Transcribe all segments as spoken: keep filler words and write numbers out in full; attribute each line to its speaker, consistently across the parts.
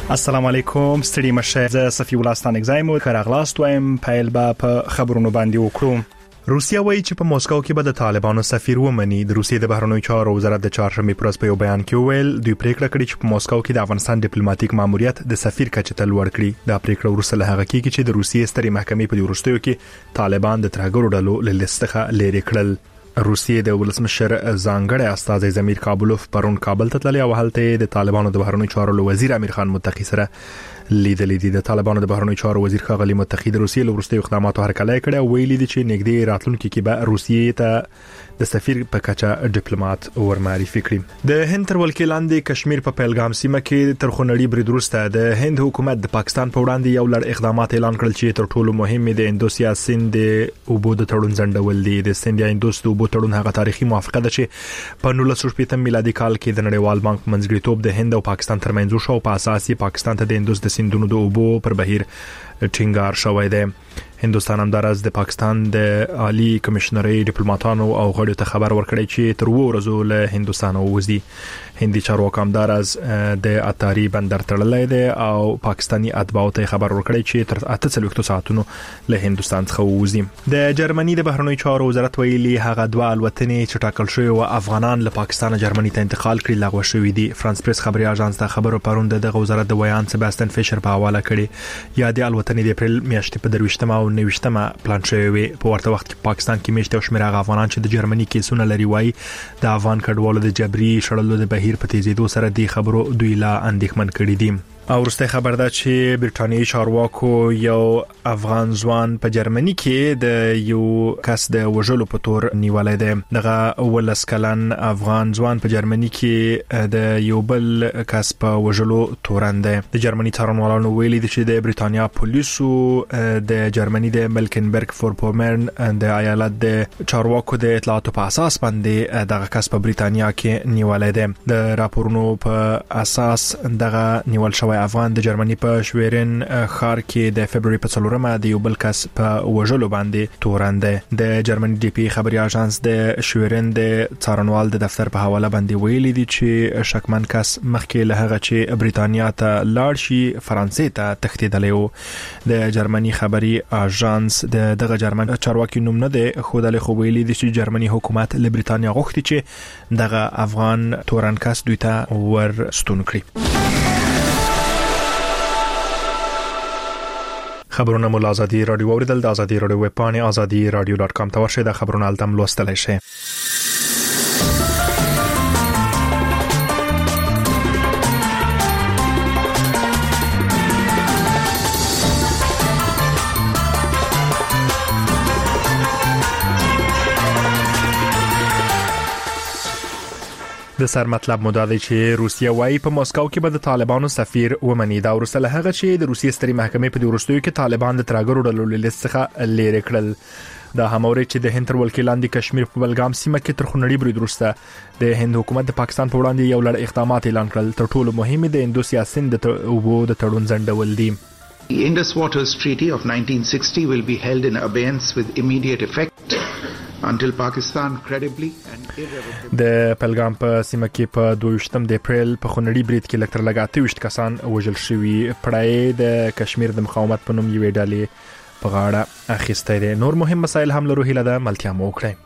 Speaker 1: السلام علیکم ستړي مشه زه صفی الله ستانک زایم خراغلاست وایم پایل با په خبرونو باندې وکړو. روسیا وایي چې په موسکو کې به د طالبانو سفیر ومني. د روسیې د بهرنیو چارو وزارت د چهارشنبه پر ورځ په یو بیان کې ویل دوی پریکړه کړې چې په موسکو کې د افغانستان ډیپلوماټیک ماموریت د سفیر کچه ته لوړ کړي. دا پریکړه وروسته له هغه کې چې د روسیې سترې محکمې په وروستیو کې طالبان د ترهګرو ډلو له لیست څخه لرې کړل. روسیې د ولسمشر ځانګړی استازی زمیر کابلوف پرون کابل ته تللی او هلته د طالبانو د بهرنیو چارو وزیر امیر خان متقی سره لیدلې دي. د طالبانو د بهرنیو چارو وزیر ښاغلی متقی د روسیې له وروستیو اقداماتو هرکلی کړی او ویلي دي چې نږدې راتلونکي کې به روسیې ته د سفیر په کچه ډیپلوماټ ورمعرفي کړي. د هند تر ولکې لاندې کشمیر په پیلګام سیمه کې تر خونړي برید وروسته د هند حکومت د پاکستان په وړاندې یو لړ اقدامات اعلان کړل چې تر ټولو مهم د اندوس یا سیند اوبو د تړون ځنډول دي. د سیند یا اندوس د اوبو تړون هغه تاریخي موافقه ده چې په نولس سوه شپږ میلادي کال کې د نړیوال بانک منځګړیتوب د هند او پاکستان ترمنځ شو. په اساس پاکستان ته د اندوس د سیندونو د اوبو پر بهیر ټینګار شوی دی. هندوستان همدارس د پاکستان د عالی کمشنري ډیپلوماټانو او غړو ته خبر ورکړی چې تر وو ورځو له هندوستان ووزي. هندي چارواکو همدارس د اتاری بندر تړلې ده او پاکستانی اتباعو ته خبر ورکړی چې تر اته څلوېښت ساعتونو له هندوستان څخه ووزي. د جرمني د بهرنیو چارو وزارت ویلي هغه دوه الوتنې چې ټاکل شوی او افغانان له پاکستان جرمني ته انتقال کړي لغوه شوې دي. فرانس پریس خبري اژانس ته خبرو پرون د وزارت د ویان سباستن فیشر په حواله کړي. یا د الوتنې د اپریل میاشتې په درويشتمه او نويشتمه پلان شوی وي. په ورته وخت کې پاکستان کې میشته او شمیر افغانان چې د جرمني کیسونه لري وایي د افغان کډوالو د جبري شړلو د بهیر په تیزیدو سره د خبرو دوی لا اندېښمن کړي دي. او ورسته خبر ده چې برټانیې چارواکو یو افغان ځوان په جرمني کې د یو کس د وژلو په تور نیولای دی. دغه ولس کلن افغان ځوان په جرمني کې د یو بل کس په وژلو تورن دی. د جرمني څارنوالانو ویلي دي چې د برټانیا پولیسو د جرمني د ملکنبرګ فورپومرن د ایالت د چارواکو د اطلاعاتو په اساس باندې دغه کس په برټانیا کې نیولای دی. د راپورونو په اساس دغه نیول شوی افغان د جرمني په شویرن ښار کې د فبرवरी په څلورمه د یو بل کس په وژلو باندې تورن دی. د جرمني ډي پی خبري اژانس د شویرن د څارنوال د دفتر په حواله باندې ویلي دي چې شکمن کس مخکې له هغه چې برېټانیا ته لاړ شي فرانسې ته تښتېدلی و. د جرمني خبري اژانس د دغه جرمن چارواکي نوم نه دی ښودلی خو ویلي دي چې جرمني حکومت له برېټانیا غوښتي چې دغه افغان تورن کس دوی ته ورستون کړي. خبرونه مو آزادي رادیو اوریدل. د آزادي رادیو ویب پاڼه آزادي رادیو ډاټ کام ته ورشئ. د خبرونو التم لوستلای شئ. د سر مطلب مو دا دی چې روسیا وايي په موسکو کې به د طالبانو سفیر ومني. دا ورسره له هغه چې د روسیې سترې محکمې په وروستیو کې طالبان د ترهګرو ډلو له لیست څخه لرې کړل. دا هموري چې د هند تر ولکې لاندې کشمیر په بلګام سیمه کې تر خونړي برید وروسته د هند حکومت د پاکستان په وړاندې یو لړ اقدامات اعلان کړل. تر ټولو مهم د اندوس یا سیند د اوبو د تړون ځنډول دي.
Speaker 2: The Indus Waters Treaty of nineteen sixty will be held in abeyance with immediate effect until Pakistan credibly and irrevocably.
Speaker 1: د پلګام په سیمه کې په دویشتم د اپریل په خونړي برید کې لکتر لګاته وشت کسان وژل شوي. پړای د کشمیر د مقاومت په نوم یوې ډلې په غاړه اخیسته دي. نور مهم مسایل هم لرو هیله ده ملتیا مو وکړئ.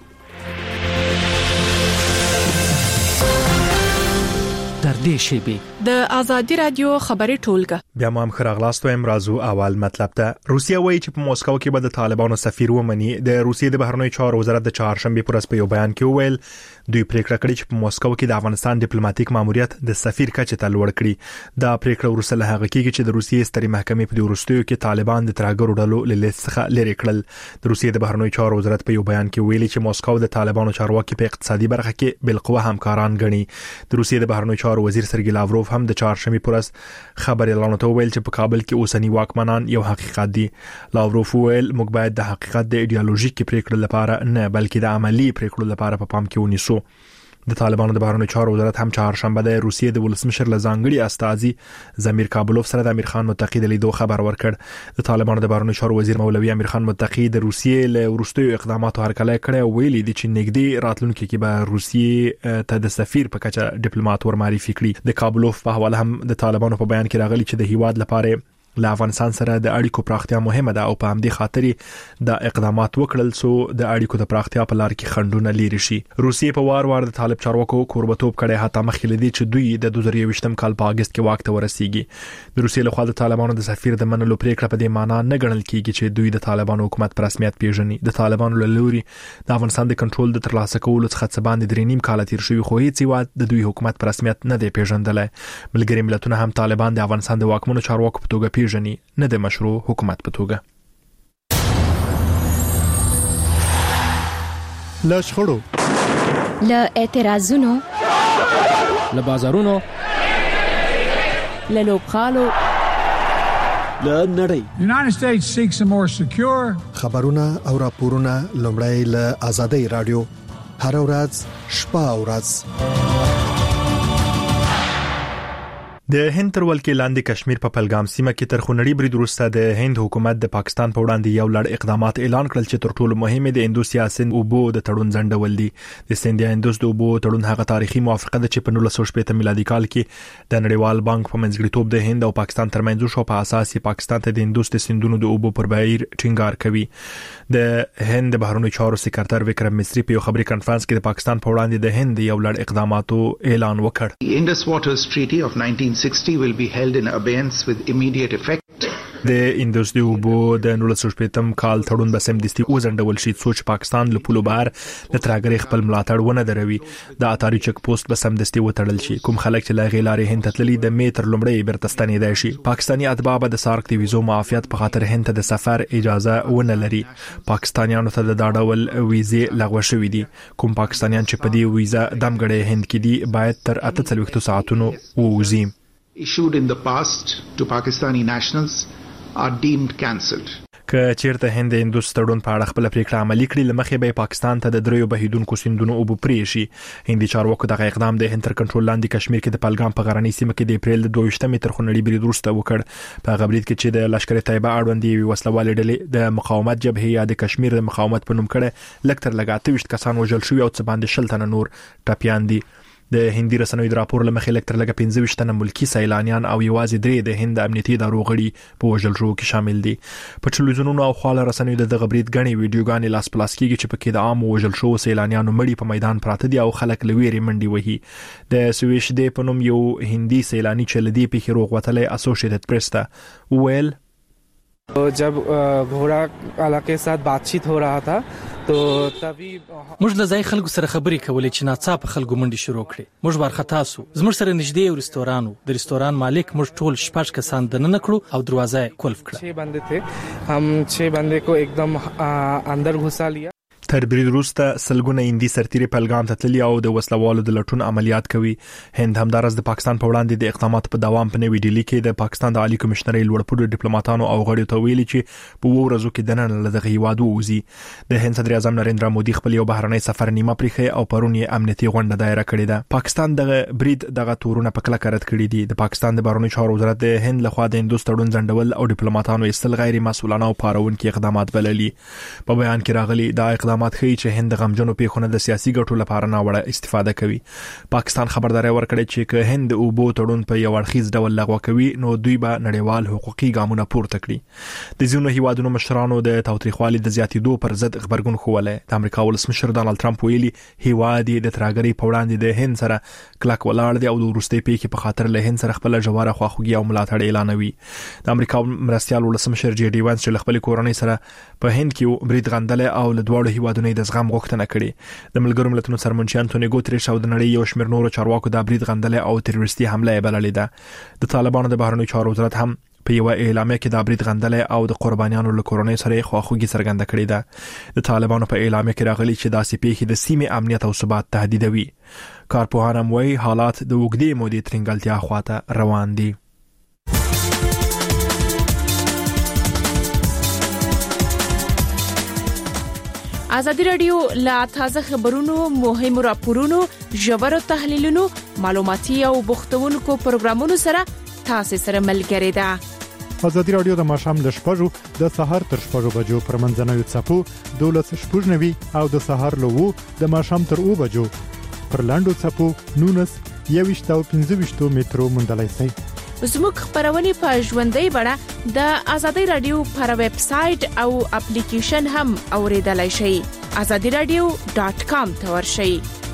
Speaker 3: در دې شیبه
Speaker 4: د آزادي رادیو خبري ټولګه
Speaker 1: بیا مو هم خراغلاست وایم. رازو اول مطلب ته روسیا وایي چې په موسکو کې به د طالبانو سفیر ومني. د روسیې د بهرنیو چارو وزارت د چهارشنبه پر ورځ په یو بیان کې وویل دوی پریکړه کړې چې په موسکو کې د افغانستان ډیپلوماټیک ماموریت د سفیر کچه ته لوړ کړي. دا پریکړه وروسته له هغه کېږي چې د روسیې سترې محکمې په وروستیو کې طالبان د ترهګرو ډلو له لیست څخه لرې کړل. د روسیې د بهرنیو چارو وزارت په یو بیان کې ویلي چې موسکو د طالبانو چارواکي په اقتصادي برخه کې بالقوه همکاران ګڼي. د روسیې د بهرنیو چارو وزیر سرګی لاوروف هم د چهارشنبه پر ورځ خبر اعلان ته ویل چې په کابل کې اوسنی واکمنان یو حقیقت دي. لاوروف ویل موږ باید د حقیقت د ایدئولوژیک پریکړو لپاره نه بلکې د عملی پریکړو لپاره په پام کې ونیسو. د طالبانو د بهرنیو چارو وزارت هم چهارشنبه د روسیې د ولسمشر لزانګړي استازي زمیر کابلوف سره د امیر خان متقی د لیدو خبر ورکړ. د طالبانو د بهرنیو چارو وزیر مولوی امیر خان متقی د روسیې له وروستیو اقداماتو هرکلی کړی او ویلي دي چې نږدې راتلونکي کې به روسیې ته د سفیر په کچه ډیپلوماټ ورمعرفي کړي. د کابلوف په حواله هم د طالبانو په بیان کې راغلي چې د هیواد لپاره له افغانستان سره د اړیکو پراختیا مهمه ده او په همدې خاطر د اقدامات وکړل سو د اړیکو د پراختیا په لار کې خنډونه لري شي. روسیې په وار وار د طالب چارواکو کوربتوب کړي حتی مخکې لدی چې دوی د دوه زره یوویشتم کال په اگست کې واک ته ورسیږي. د روسیې لخوا د طالبانو د سفیر د منلو پریکړه په دې معنی نه ګڼل کیږي چې دوی د طالبانو حکومت په رسمیت پیژني. د طالبانو له لوري د افغانستان د کنټرول د ترلاسه کولو څخه څه باندې درې نیم کال تیر شوی خو هیڅ یوه د دوی حکومت په رسمیت نه دی پیژندل. ملګری ملتونه هم طالبان د افغانستان د واکمنو چارواکو په توګه پیژني نه د مشروع حکومت په توګه.
Speaker 5: له شخړو،
Speaker 6: له اعتراضونو،
Speaker 3: له بازارونو،
Speaker 4: له لوبغالو،
Speaker 3: له نړۍ.
Speaker 7: United States seeks a more secure
Speaker 5: خبرونه او راپورونه لومړی له آزادۍ رادیو هر ورځ شپه او ورځ.
Speaker 1: د هند تر ولکې لاندې کشمیر په پهلګام سیمه کې تر خونړي برید وروسته د هند حکومت د پاکستان په وړاندې یو لړ اقدامات اعلان کړل چې تر ټولو مهم د اندوس یا سند اوبو د تړون ځنډول دي. د سند یا اندوس د اوبو تړون هغه تاریخي موافقه ده چې په نولس سوه شپږ میلادي کال کې د نړیوال بانک په منځګړیتوب د هند او پاکستان ترمنځ شو. په اساس یې پاکستان ته د اندوس د سندونو د اوبو پر بهیر ټینګار کوي. د هند بهرنیو چارو سکرټر وکرم مصری په خبري کانفرنس کې د پاکستان په وړاندې د هند یو لړ اقداماتو اعلان وکړ.
Speaker 2: The Indus Waters Treaty of nineteen sixty will be held in abeyance with immediate effect.
Speaker 1: د اندوس د اوبو د نولس سوه شپږم کال تړون به سمدستي وزندول شي څو چې پاکستان له پولو بهر د ترهګرۍ خپل ملاتړ ونه دروي. د اتاري چک پوسټ به سمدستي وتړل شي. کوم خلک چې لا غیلارې هند تللي د میتر لومړی بیرته ستنېدای شي. پاکستاني اتباع به د سارک د ویزو معافیت په خاطر هند ته د سفر اجازه ونه لري. پاکستانیانو ته د داډول ویزې لغوه شوې دي. کوم پاکستانیان چې په دې ویزه دمګړې هند کې دي باید تر اته څلوېښتو ساعتونو ووځي.
Speaker 2: Issued in the past to Pakistani nationals are deemed cancelled.
Speaker 1: که چیرته هند د اندوس تړون په اړه خپل پریکړه عملي کړي لمخې به پاکستان ته د دریو بهیدونکو سیندونو اوبو پرې شي. هندي چارواکو دغه اقدام د هند تر کنټرول لاندې کشمیر کې د پهلګام په غرنۍ سیمه کې د اپریل دوه ویشتمې تر خونړي برید وروسته وکړ. په غبرید کې چې د لشکر طیبه اړوند یو وسلوال ډلې د مقاومت جبهې یا د کشمیر د مقاومت په نوم کړه لکتر لګاته وشت کسان وژل شوی او څه باندې شل تنه نور ټپيان دي. د هندي رسنیو د راپور لمخې لکتر لګه پنځه ویشت تنه ملکی سیلانیان او یوازې درې د هند امنیتي ادارو غړي په وژل شو کې شامل دي. په ټلویزیونونو او خواله رسنیو د غبرید غني ویډیوګانې لاس پلاس کیږي چې پکې د عام وژل شو سیلانیانو مړي په میدان پراته دي او خلک لويري منډي وهي. د سویش دی په نوم یو هندي سیلانی چې لدی په خروغ وتلې اسوسییټډ پریس ته ویل
Speaker 8: जब घोड़ा वाला के साथ बातचीत हो रहा था तो तभी
Speaker 3: موږ له ځای خلکو سره خبرې کولې چې ناڅاپه خلکو منډي شروع کړې. موږ وارخطا سو. زموږ سره نږدې یو رستوران و. د رستوران مالک موږ ټول شپږ کسان دننه کړو او دروازه قلف کړه.
Speaker 8: छह बंदे थे. हम छह बंदे को एकदम अंदर घुसा लिया.
Speaker 1: تر برید وروسته سلګونه هندي سرتیري پهلګام ته تللي او د وسلوالو د لټون عملیات کوي. هند همدارس د پاکستان په وړاندې د اقداماتو په دوام په نوې ډیلي کې د پاکستان د عالی کمشنرۍ لوړپوړو ډیپلوماټانو او غړیو ته ویلي چې په وو ورځو کې دننه له دغه هیواد ووځي. د هند صدر اعظم نریندرا مودي خپل یو بهرنی سفر نیمه پریخه او پرون یې امنیتي غونډه دایره کړې ده. پاکستان دغه برید دغه تورونه په کلکه رد کړي دي. د پاکستان د بهرنیو چارو وزارت د هند لخوا د هندوس تړون ځنډول او ډیپلوماټانو ایستل غیر مسؤلانه او پارونکي اقدامات بللي. په بیان کې راغلي دا اقدامات ښیي چې هند غمجنو پیښونه د سیاسي ګټو لپاره نه وړه استفاده کوي. پاکستان خبرداري ورکړه چې که هند اوبو تړون په یو اړخیز ډول لغوه کوي نو دوی به نړیوال حقوقي ګامونه پورته کړي. د ځینو هیوادونو مشرانو د تاوتریخوالي د زیاتېدو پر ضد خبرګون خوله. د امریکا ولسمشر ډانلډ ټرمپ ویلي هیواد د ترهګرۍ په وړاندې د هند سره کلک ولاړ دی او د وروستي پیښې په خاطر له هند سره خپل جواره خواخوږي او ملاتړ اعلانوي. د امریکا مرستيال ولسمشر جی ډي وانس چې خپل کورنۍ سره په هند کې برید غندل او له دوړو هیوادونو د زغم غوښتنه کړې. د ملګرو ملتونو سرمنشي انټونی ګوتریش او د نړۍ یو شمېر نورو چارواکو د برید غندل او تروریستي حمله بللې ده. د طالبانو د بهرنیو چارو وزارت هم په یو اعلامیه کې د برید غندل او د قربانیانو له کورنۍ سره خواخوږي څرګنده کړې ده. د طالبانو په اعلامیه کې راغلي چې داسې پیښې د سیمې امنیت او ثبات تهدیدوي. کارپوهان هم وايي حالات د وګړي مودې ترنګلتیا خواته روان دي.
Speaker 4: ازادي رادیو لا تازه خبرونو، مهمو راپورونو، ژورو تحلیلونو، معلوماتي او بوختونکو پروګرامونو سره تاسو سره ملګری ده.
Speaker 9: ازادي رادیو د ماښام د شپږو د سهار تر شپږو بجو پر منځنوي څپو دولس شپږنوي او د سهار له وو د ماښام تر اوو بجو پر لاندو څپو نونس یويشت او پنځه ویشت مترو مندلای شي.
Speaker 4: زموږ خبرونه په ژوندۍ بڼه د ازادي رادیو پر ویب سټ او اپلیکیشن هم اوریدلای شئ. azadi radio dot com ته ورشئ.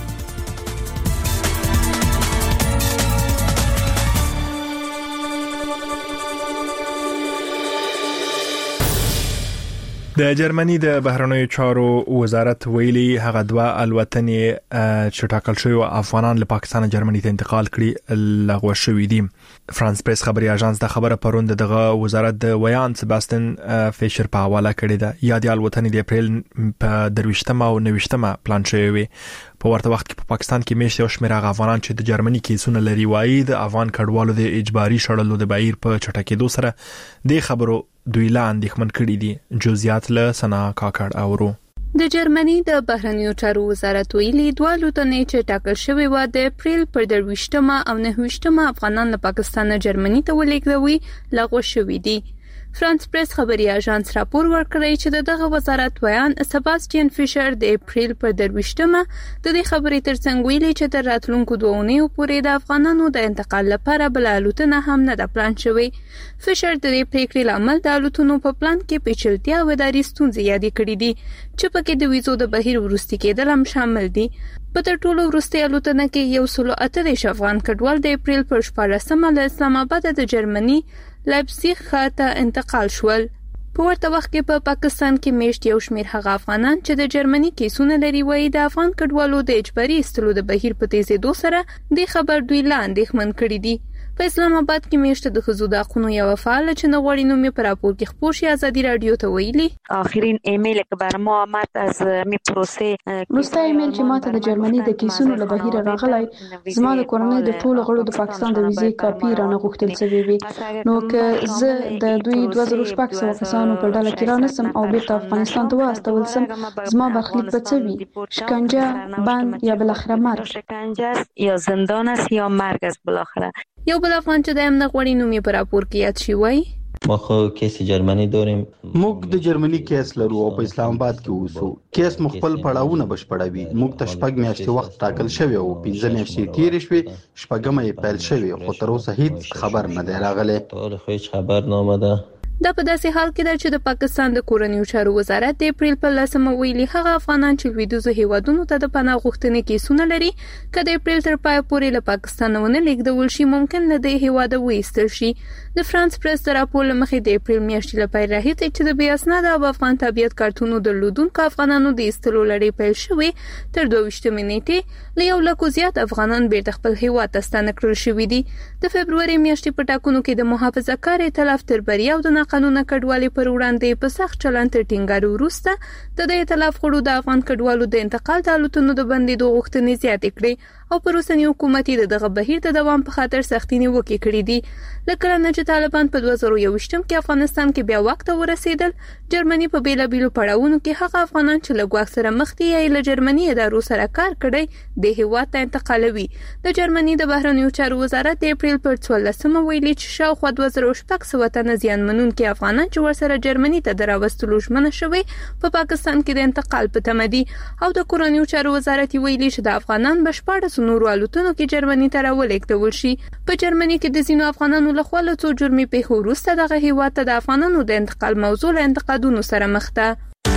Speaker 1: د جرمني د بهرنیو چارو وزارت ویلي هغه دوه الوتنې چې ټاکل شوی او افغانان له پاکستان جرمني ته انتقال کړي لغوه شوې دي. فرانس پریس خبري اژانس د خبره پروند دغه وزارت د ویان سباستن فیشر په حواله کړی ده. یا د الوتنې د اپریل په درويشتمه او نويشتمه پلان شوی وي. په ورته وخت کې په پاکستان کې میشته او شمیر افغانان چې د جرمني کیسونه لري وایي د افغان کډوالو د اجباري شړلو د بهیر په چټکېدو سره د خبرو دوی لاندې خمن کړي دي. جزئیات له سنا کاکړ اورو.
Speaker 10: د جرمني د بهرنیو چارو وزارت ویلي دوه الوتنې چې ټاکل شوی و د اپریل پر درويشتمه او نهويشتمه افغانان له پاکستان جرمني ته ولېږدوي لغوه شوی دي. فرانس پریس خبري اژانس راپور ورکړی چې دغه وزارت ویان سباستین فیشر د اپریل پر درويشتمه د دې خبرې ترڅنګ ویلي چې د راتلونکو دوه اونیو پورې د افغانانو د انتقال لپاره بل الوتنه هم نه ده پلان شوی. فیشر د دې پریکړې لامل د الوتنو په پلان کې پیچلتیا او اداري ستونزې یادې کړې دي چې پکې د ویزو د بهیر وروستي کېدل هم شامل دي. په تر ټولو وروستي الوتنه کې یو سل اته دیرش افغان کډوال د اپریل پر شپاړلسمه له اسلام آباد د جرمني لایپزیګ ښار ته انتقال شول. په ورته وخت کې په پا پاکستان کې میشت یو شمیر هغه افغانان چې د جرمني کیسونه لري وایي د افغان کډوالو د اجباري استلو د بهیر په تیزېدو سره د خبر دوی لاندې خمن کړي دي. په اسلام آباد کې میشته د خزو د حقوقو یو فعال چې نه غوړي نوم په راپور کې خپور شي ازادي رادیو ته ویلي
Speaker 11: آخرین ایمیل که بر ما آمد از می پروسه
Speaker 12: روستا ایمیل چې ماته د جرمني د کیسونو له بهیر راغلی زما د کورنۍ د ټولو غړو د پاکستان د ویزې کاپی رانه غوښتل شوی وي نو که زه د دوی دوه زره شپږ سوه کسانو په ډله کې رانسم او بیرته افغانستان ته واستول سم زما برخلیک به څه وي شکنجه بند یا بالاخره مرګ
Speaker 11: شکنجه یا زندان است یا مرګ است بالاخره.
Speaker 10: یو بل افغان چې د امن غوړي نومي پر راپور کې یاد شي وای
Speaker 13: ما خو کیس جرمني دوریم
Speaker 14: موږ د جرمني کیس لرو او په اسلام آباد کې اوسو. کیس مخبل پړاوونه بشپړوي. موږ ته شپږ میاشتې وخت ټاکل شوی او پنځه میاشتې تیر شوي شپږمه یې پیل شوی خو تر اوسه هیڅ خبر نه دی راغلی.
Speaker 13: ټول خو هیڅ خبر نه آمده.
Speaker 10: دا په داسې حال کې ده چې د پاکستان د کورنیو چارو وزارت د اپریل په لسمه ویلي هغه افغانان چې لویدیځو هیوادونو ته د پناه غوښتنې کیسونه لري که د اپریل تر پای پورې له پاکستان ونه لیږدول شي ممکن له دې هیواده وایستل شي. د فرانس پریس د راپور له مخې د اپریل میاشتې له پیل راهیسې چې د بې اسناده او افغان تابعیت کارتونو درلودونکو افغانانو د ایستلو لړۍ پیل شوې تر دوه ویشتمې نیټې له یو لکو زیات افغانان بیرته خپل هیواد ته ستانه کړل شوي دي. د فبروري میاشتې په ټاکنو کې د محافظه کار ائتلاف تر بریا او د قانون کډوالي پر وړاندې په سخت چلند تر ټینګارو وروسته د دې ائتلاف غړو د افغان کډوالو د انتقال د الوتنو د بندیدو غوښتنې زیاتې کړې او پر اوسنی حکومت د دغه بهیر د دوام په خاطر سختۍ نیوکې کړې دي. لکه نه چې طالبان په دوه زره یوویشتم کې افغانستان کې بیا وخت ورسېدل جرمني په بیلابیلو پړاوونو کې هغه افغانان چې له ګواښ سره مخ دي یا له جرمني ادارو سره کار کړی د هیواد ته انتقالوي. د جرمني د بهرنیو چارو وزارت د اپریل پر څوارلسمه ویلي چې شاوخوا دوه زره شپږ سوه تنه زیانمنونکي افغانان چې ورسره جرمني ته دراوستلو ژمنه شوی په پاکستان کې د انتقال په تمه دي او د کورنیو چارو وزارت ویلي چې د افغانان بشپړ نورو الوتنو کې جرمني ته راولېږدول شي. په جرمني کې د ځینو افغانانو لخوا له څو جرمي پیښو وروسته دغه هیواد ته د افغانانو د انتقال موضوع له انتقادونو سره مخ ده.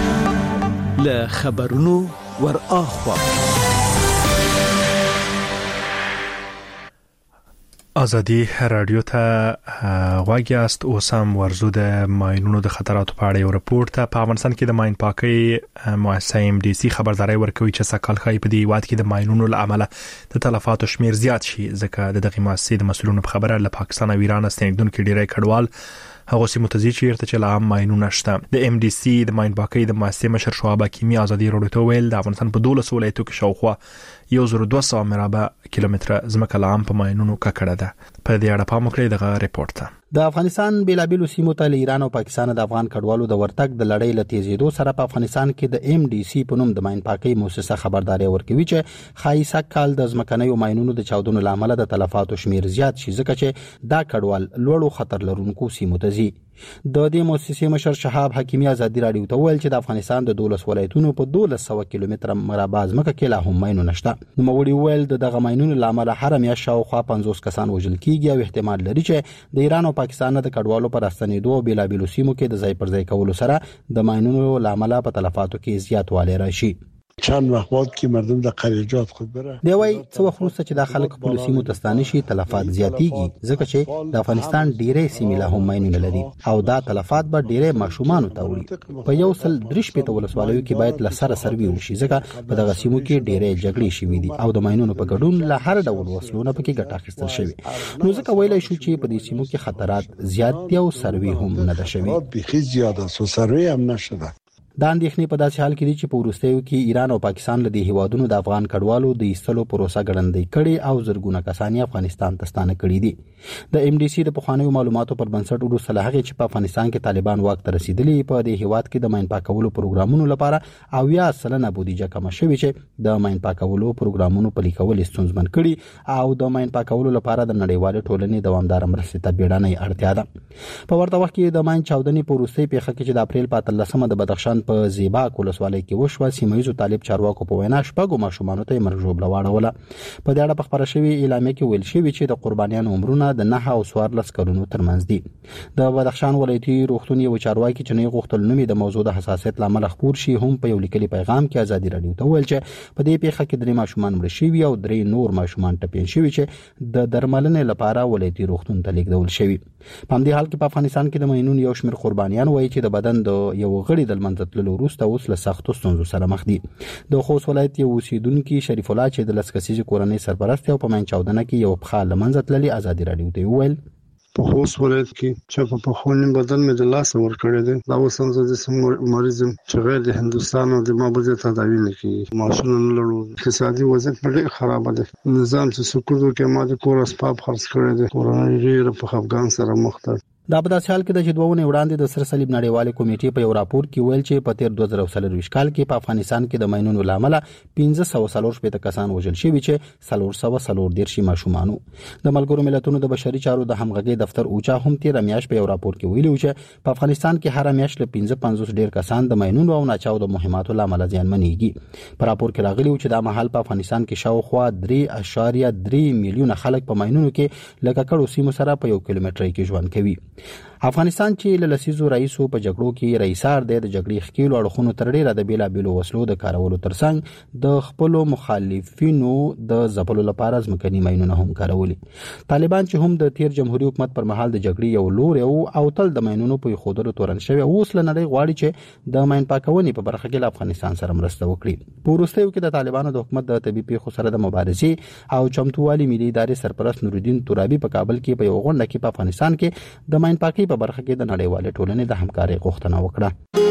Speaker 15: له خبرونو ور اخوا
Speaker 1: ازادي رادیو ته غواګیاست او سم ورزو د ماینونو د خطراتو په اړه یو راپور ته په افغانستان کې د ماین پاکي مؤسسه ایم ډي سي خبرداري ورکوي چې سکهال خای په دې وخت کې د ماینونو لامل د تلفاتو شمیر زیات شي ځکه د دغه مؤسسې د مسولونو په خبره له پاکستان او ایران ستنیدونکو ډیری کډوال هغه سیمه ته ځي چې ارته چې لا ماینونه شته. د ام ډي سي د ماین پاکي د مؤسسې مشر شعبه کیمیا ازادي رادیو ته ویل د افغانستان په دولس ولایتو کې شاوخوا یو زره دوه سوه مربع کیلومتره ځمکه لا هم په ماینونو ککړه ده. په دې اړه پام وکړئ دغه ریپورت ته.
Speaker 16: د افغانستان بیلابیلو سیمو ته ایران او پاکستان د افغان کډوالو د ورتګ د لړۍ له تیزیدو سره په افغانستان کې د ایم ډي سي په نوم د ماین پاکي مؤسسه خبرداري ورکوي چې خایسه کال د ځمکنیو ماینونو د چاودنو لامل د تلفاتو شمیر زیات شي ځکه چې دا کډوال لوړو خطر لرونکو سیمو ته ځي. د دې مؤسسې مشر شهاب حکیمی ازادي راډیو ته ویل چې د افغانستان د دولس ولایتونو په دولس سوه کیلومتره مربع ځمکه کې لا هم ماینونه نشته. نو موري ویل د دغه ماینونو لامل هر میاشت شاوخوا پنځوس کسان وژل کیږي او احتمال لري چې د ایران او پاکستان د کډوالو پر راستنېدو بېلابېلو سیمو کې د ځای پر ځای کولو سره د ماینونو لامل په تلفاتو کې زیاتوالی راشي.
Speaker 17: چند وقت بعد که مردم در قریجات خود بره
Speaker 16: دی وای څو وخت وروسته چې د خلک په سیمو تستانه شي تلفات زیاتیږي ځکه چې د افغانستان ډیره سیمې له هم ماینونه لري او دا تلفات به ډیره ماشومان ته وړي. په یو سل درش په ولسوالیو کې باید لسره سروي وشي ځکه په دغه سیمو کې ډیره جګړې شوې دي او د ماینونو په ګډون له هر ډول وسلونه پکې ګټه اخیستل شوی. نو ځکه ویلای شو چې په دې سیمو کې خطرات زیات دي او سروي هم نه ده شوی.
Speaker 17: بخي زیاده سو سروي هم نشده.
Speaker 16: دا اندېښنې په داسې حال کې دي چې په وروستیو کې ایران او پاکستان له دې هیوادونو د افغان کډوالو د ایستلو پروسه ګړندۍ کړې او زرګونه کسان افغانستان ته ستانه کړي دي. د ایم ډي سي د پخوانیو معلوماتو پر بنسټ وروسته له هغې چې په افغانستان کې طالبان واک ته رسیدلي په دې هیواد کې د ماین پاکولو پروګرامونو لپاره اویا سلنه بودیجه کمه شوې چې د ماین پاکولو پروګرامونو پلي کول ستونزمن کړي او د ماین پاکولو لپاره د نړیوالې ټولنې دوامداره مرستې ته بیړنۍ اړتیا ده. په ورته وخت کې د ماین چاودنې په وروستۍ پیښه کې چې د اپریل په اتلسمه د بدخشان په زیباک ولسوالۍ کې وشوه سیمه ییزو طالب چارواکو په وینا شپږو ماشومانو ته مرګ ژوبله واړوله. په دې اړه په خبره شوې اعلامیه کې ویل شوي چې د قربانیانو عمرونه د نهه او څوارلس کلونو ترمنځ دي. د بدخشان ولایتي روغتون یو چارواکي چې نه غوښتل نوم یې د موضوع د حساسیت لامل خپور شي هم په یو لیکلي پیغام کې ازادي راډیو ته ویل چې په دې پیښه کې درې ماشومان مړه شوي او درې نور ماشومان ټپیان شوي چې د درملنې لپاره ولایتي روغتون ته لیږدول شوي. په همدې حال کې په افغانستان کې د ماینونو یو شمېر قربانیان وایي چې د بدن د یو غړي د لمنځه تللو وروسته اوس له سختو ستونزو سره مخ دي. د خوست ولایت یو اوسیدونکي شریف الله چې د لس کسیزې کورنۍ سرپرست او په ماین چاودنه کې یو پښه له منځه تللې ازادي راډیو ته وویل
Speaker 18: په خوست ولایت کې چې په پخواني بدن مې د لاس ور کړی دی دا اوس هم زه د مریضم چې غیر د هندوستان او د مابوزه تداوی نه کوي ماشوم نه لرو اقتصادي وضعیت ډېر خراب دی نظام چې سکوت کې ما د کور اسباب خرڅ کړی دی کورنۍ ډېر په خفګان سره مخ ده.
Speaker 16: دا په داسې حال کې د چې دوه ونې وړاندې د سر صلیب نړیوالې کمیټې په یو راپور کې ویل چې په تیر دوه زره څلرویشت کال کې په افغانستان کې د ماینونو لامل پنځه سوه څلور شپېته کسان وژل شوي چې څلور سوه څلور دېرش ماشومان وو. د ملګرو ملتونو د بشري چارو د همغږۍ دفتر اوچا هم تیره میاشت په یو راپور کې ویلي و چې په افغانستان کې هره میاشت له پنځه پنځوس ډېر کسان د ماینونو او ناچاودو مهماتو لامل زیانمنېږي. په راپور کې راغلي و چې دا مهال په افغانستان کې شاوخوا درې اعشاریه درې میلیونه خلک په ماینونو کې له ککړو سیمو سره په یو کیلومتر کې ژوند کوي. افغانستان چې له لسیزو رئیسو په جګړو کې رئیسار دی د جګړې ښکیلو اړخونو تر ډیره د بیلابیلو وسلو د کارولو ترڅنګ د خپلو مخالفینو د ځپلو لپاره ځمکني ماینونه هم کارولي. طالبان چې هم د تیر جمهوریت حکومت پر مهال د جګړې یو لوری او تل د ماینونو په ایښودلو تورن شوی اوس له نړۍ غواړي چې د ماین پاکونې په برخه کې له افغانستان سره مرسته وکړي. په وروستیو کې د طالبانو د حکومت د طبي پیښو سره د مبارزې او چمتووالي ملي ادارې سرپرست نورالدین ترابي په کابل کې په یو غونډه کې په افغانستان کې د ماین پاکۍ په برخه کې د نړیوالې ټولنې د همکارۍ غوښتنه وکړه.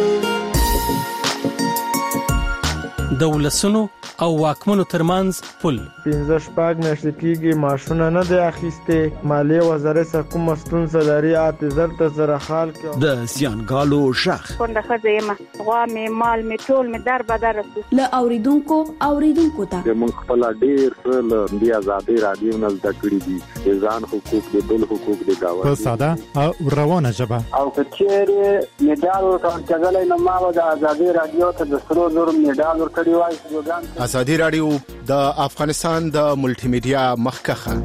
Speaker 3: د ولسونو او واکمنو ترمنځ پل
Speaker 19: پنځه شپږ میاشتې کېږي معاشونه نه دی اخیستې مالیې وزارت څخه کومه ستونزه لري اته زر ته زره خال کې
Speaker 15: د زیانګالو شخ
Speaker 11: کونډه ښځه یم غوا مې مال مې ټول مې در بدر
Speaker 20: له اوریدونکو اوریدونکو ته
Speaker 21: موږ خپل ډېر له دې ازادي رادیو نه زده کړي دي ځان حقوق د بل حقوق د گاوه
Speaker 9: په ساده او روانه ژبه
Speaker 22: او کچېره میډال ورکړل نو ما د ازادي رادیو ته د سرو زر میډال ورکړی وای.
Speaker 23: ازادي رادیو د افغانستان د ملټي میډیا مخکخه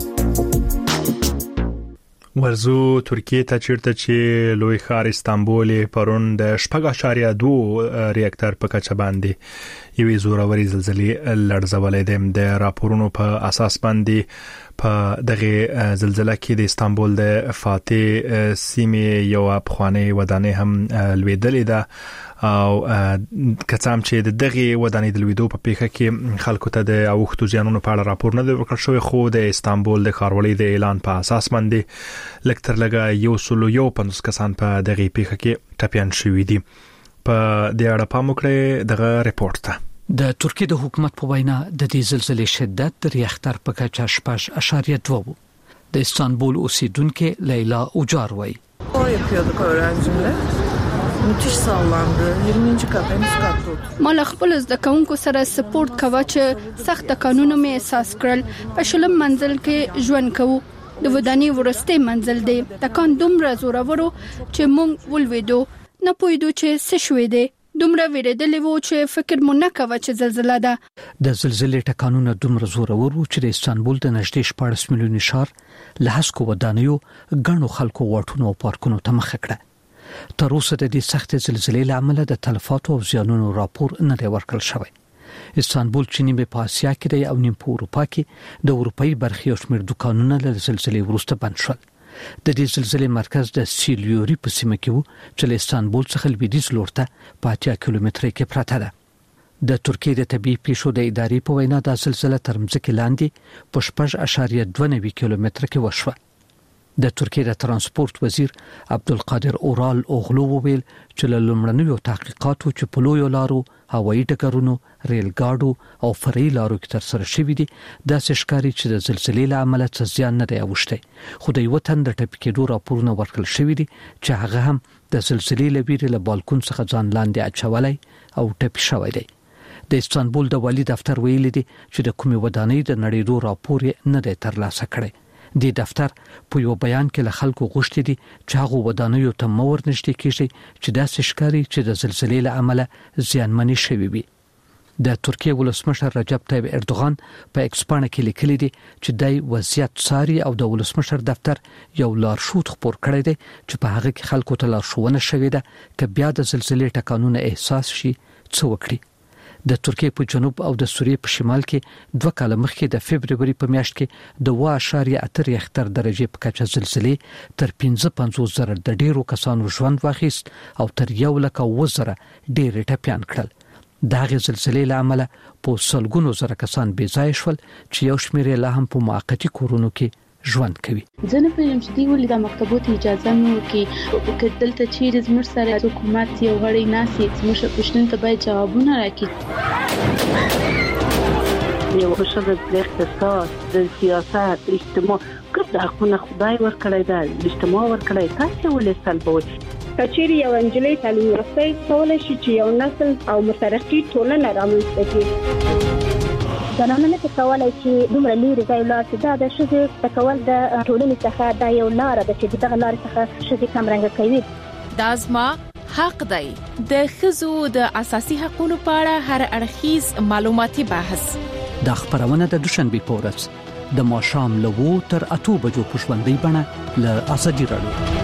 Speaker 1: ورزو ترکیه ته چیرته چې لوی ښار استانبول پرون د شپږ اعشاریه دوه ریاکټر په کچه باندې یوې زوروري زلزلې لړزولې ده. د راپورونو په اساس باندې په دغه زلزلہ کې د استانبول د فاتح سیمې یو افغاني ودانۍ هم لویدلې ده او کڅام چې دغه ودانۍ د لویدو په پیښه کې خلکو ته د اوښتو زیانونو په اړه راپور نه دی ورکړل شوی خو د استانبول د ښاروالۍ د اعلان په اساس باندې لکتر لګا یو سلو یو پنځوس کسان په دغه پیښه کې ټپیان شوي دي. په دې اړه پام وکړئ دغه ریپورت ته.
Speaker 24: د ترکیه د حکومت په وینا د دې زلزلې شدت د ریاکټر په کچه شپږ اعشاریه دوه
Speaker 15: د استانبول اوسیدونکو لیلا اوجار وایي
Speaker 5: O yapıyorduk öğrencimle. Müthiş sallandı. yirminci kat en üst katta oturdu.
Speaker 6: ما له خپل زده کوونکو سره سپورت کوه چې سخت قانونو مې احساس کړل. په شلم منزل کې ژوند کوو. د ودانۍ ورسته منزل دی. تکان دومره زورورو چې مونږ ولویدو. نه پوهیدو چې څه شوی دی. دومره ویریدلې وو چې فکر مو نه کاوه چې زلزلہ ده.
Speaker 15: د زلزلې ټکانونه دومره زورور وو چې د استانبول د نږدې شپاړس میلیوني ښار له هسکو ودانیو ګڼو خلکو واټونو او پارکونو ته مخه کړه. تر اوسه د دې سخت زلزلې له امله د تلفاتو او زیانونو راپور نه دی ورکړل شوی. استانبول چې نیمه په اسیا کې دی او نیم په اروپا کې د اروپאי برخې او شمېر دکانونه له زلزلې وروسته بند شول. د دې زلزلې مرکز د سیلیوري په سیمه کې وو چې له استانبول څخه لویدیځ لور ته په اتیا کیلومتره کې پراته ده. د ترکیې د طبي پیښو د ادارې په وینا د زلزلې تر مځکې لاندې په شپږ اعشاریه دوه نوي کیلومتره کې وشوه. د ترکیې د ترانسپورت وزیر عبدالقادر اورال اوغلو وویل چې له لومړنیو تحقیقاتو چې په لویو لارو، هوایي ډګرونو، ریل ګاډو او فرعي لارو کې ترسره شوي دي، داسې ښکاري چې د زلزلې له امله څه زیان نه دی اوښتی. خو د یوه تن د ټپي کېدو راپورونه ورکړل شوي دي چې هغه هم د زلزلې له ویرې له بالکون څخه ځان لاندې اچولی او ټپي شوی دی. د استانبول د والي دفتر ویلي دي چې د کومې ودانۍ د نړېدو راپور یې نه دی ترلاسه کړی. د دفتر په یو بیان کې له خلکو غوښتي دي چې هغه ودانیو ته مور نشته کیږي چې داسې ښکاري چې د زلزلې له امله زیانمنې شوي وي. د ترکیې ولسمشر رجب طیب اردوغان په ایکس پاڼه کې لیکلي دي چې دای وضعیت څاري او د ولسمشر دفتر یو لارښود خپور کړی دی چې په هغه کې خلکو ته لارښوونه شوې ده چې بیا د زلزلې ټکانونه احساس شي څه وکړي. د ترکیې په جنوب او د سوریې په شمال کې دوه کاله مخکې د فبروري په میاشت کې د اوه اعشاریه اته ریختر درجې په کچه زلزلې تر پنځه پنځوس زره د ډیرو کسانو ژوند واخیست او تر یو لک اوه زره ډیر ټپیان کړل. د هغې زلزلې له امله په سلګونو زره کسان بې ځایه شول چې یو شمېر یې لا هم په موقتي کورونو کې ژوند کوي.
Speaker 12: زه نه پوهیږم چې دوی ولې د مکتبو ته اجازه نه ورکوي. که دلته چیرې زموږ سره حکومت یو غړی ناسي زموږ پوښتنې ته باید جوابونه راکړي.
Speaker 11: یو ښه د اقتصاد، د سیاست، اجتماع ګډ حقونه خدای ورکړی دی، اجتماع ورکړی، تاسو ولې سلبوي؟
Speaker 7: کچېرې یو انجلۍ تعلیم یافته کولی شي چې یو نسل او مترقي ټولنه رامنځته کړي.
Speaker 24: زنانه نه کولای چې دومره لري ځای لاړ شي. دا د ښځې تکول د ټولنې څخه دا یو لار ده چې دغه لار څخه ښځې کمرنګه کوي.
Speaker 4: دا زما حق دی. د ښځو د اساسي حقوقو په اړه هر اړخیز معلوماتي بحث.
Speaker 15: دا خبرونه د دوشنبه په ورځ د ماښام له اوو تر اته بجو په ژوندۍ بڼه له ازادي راډیو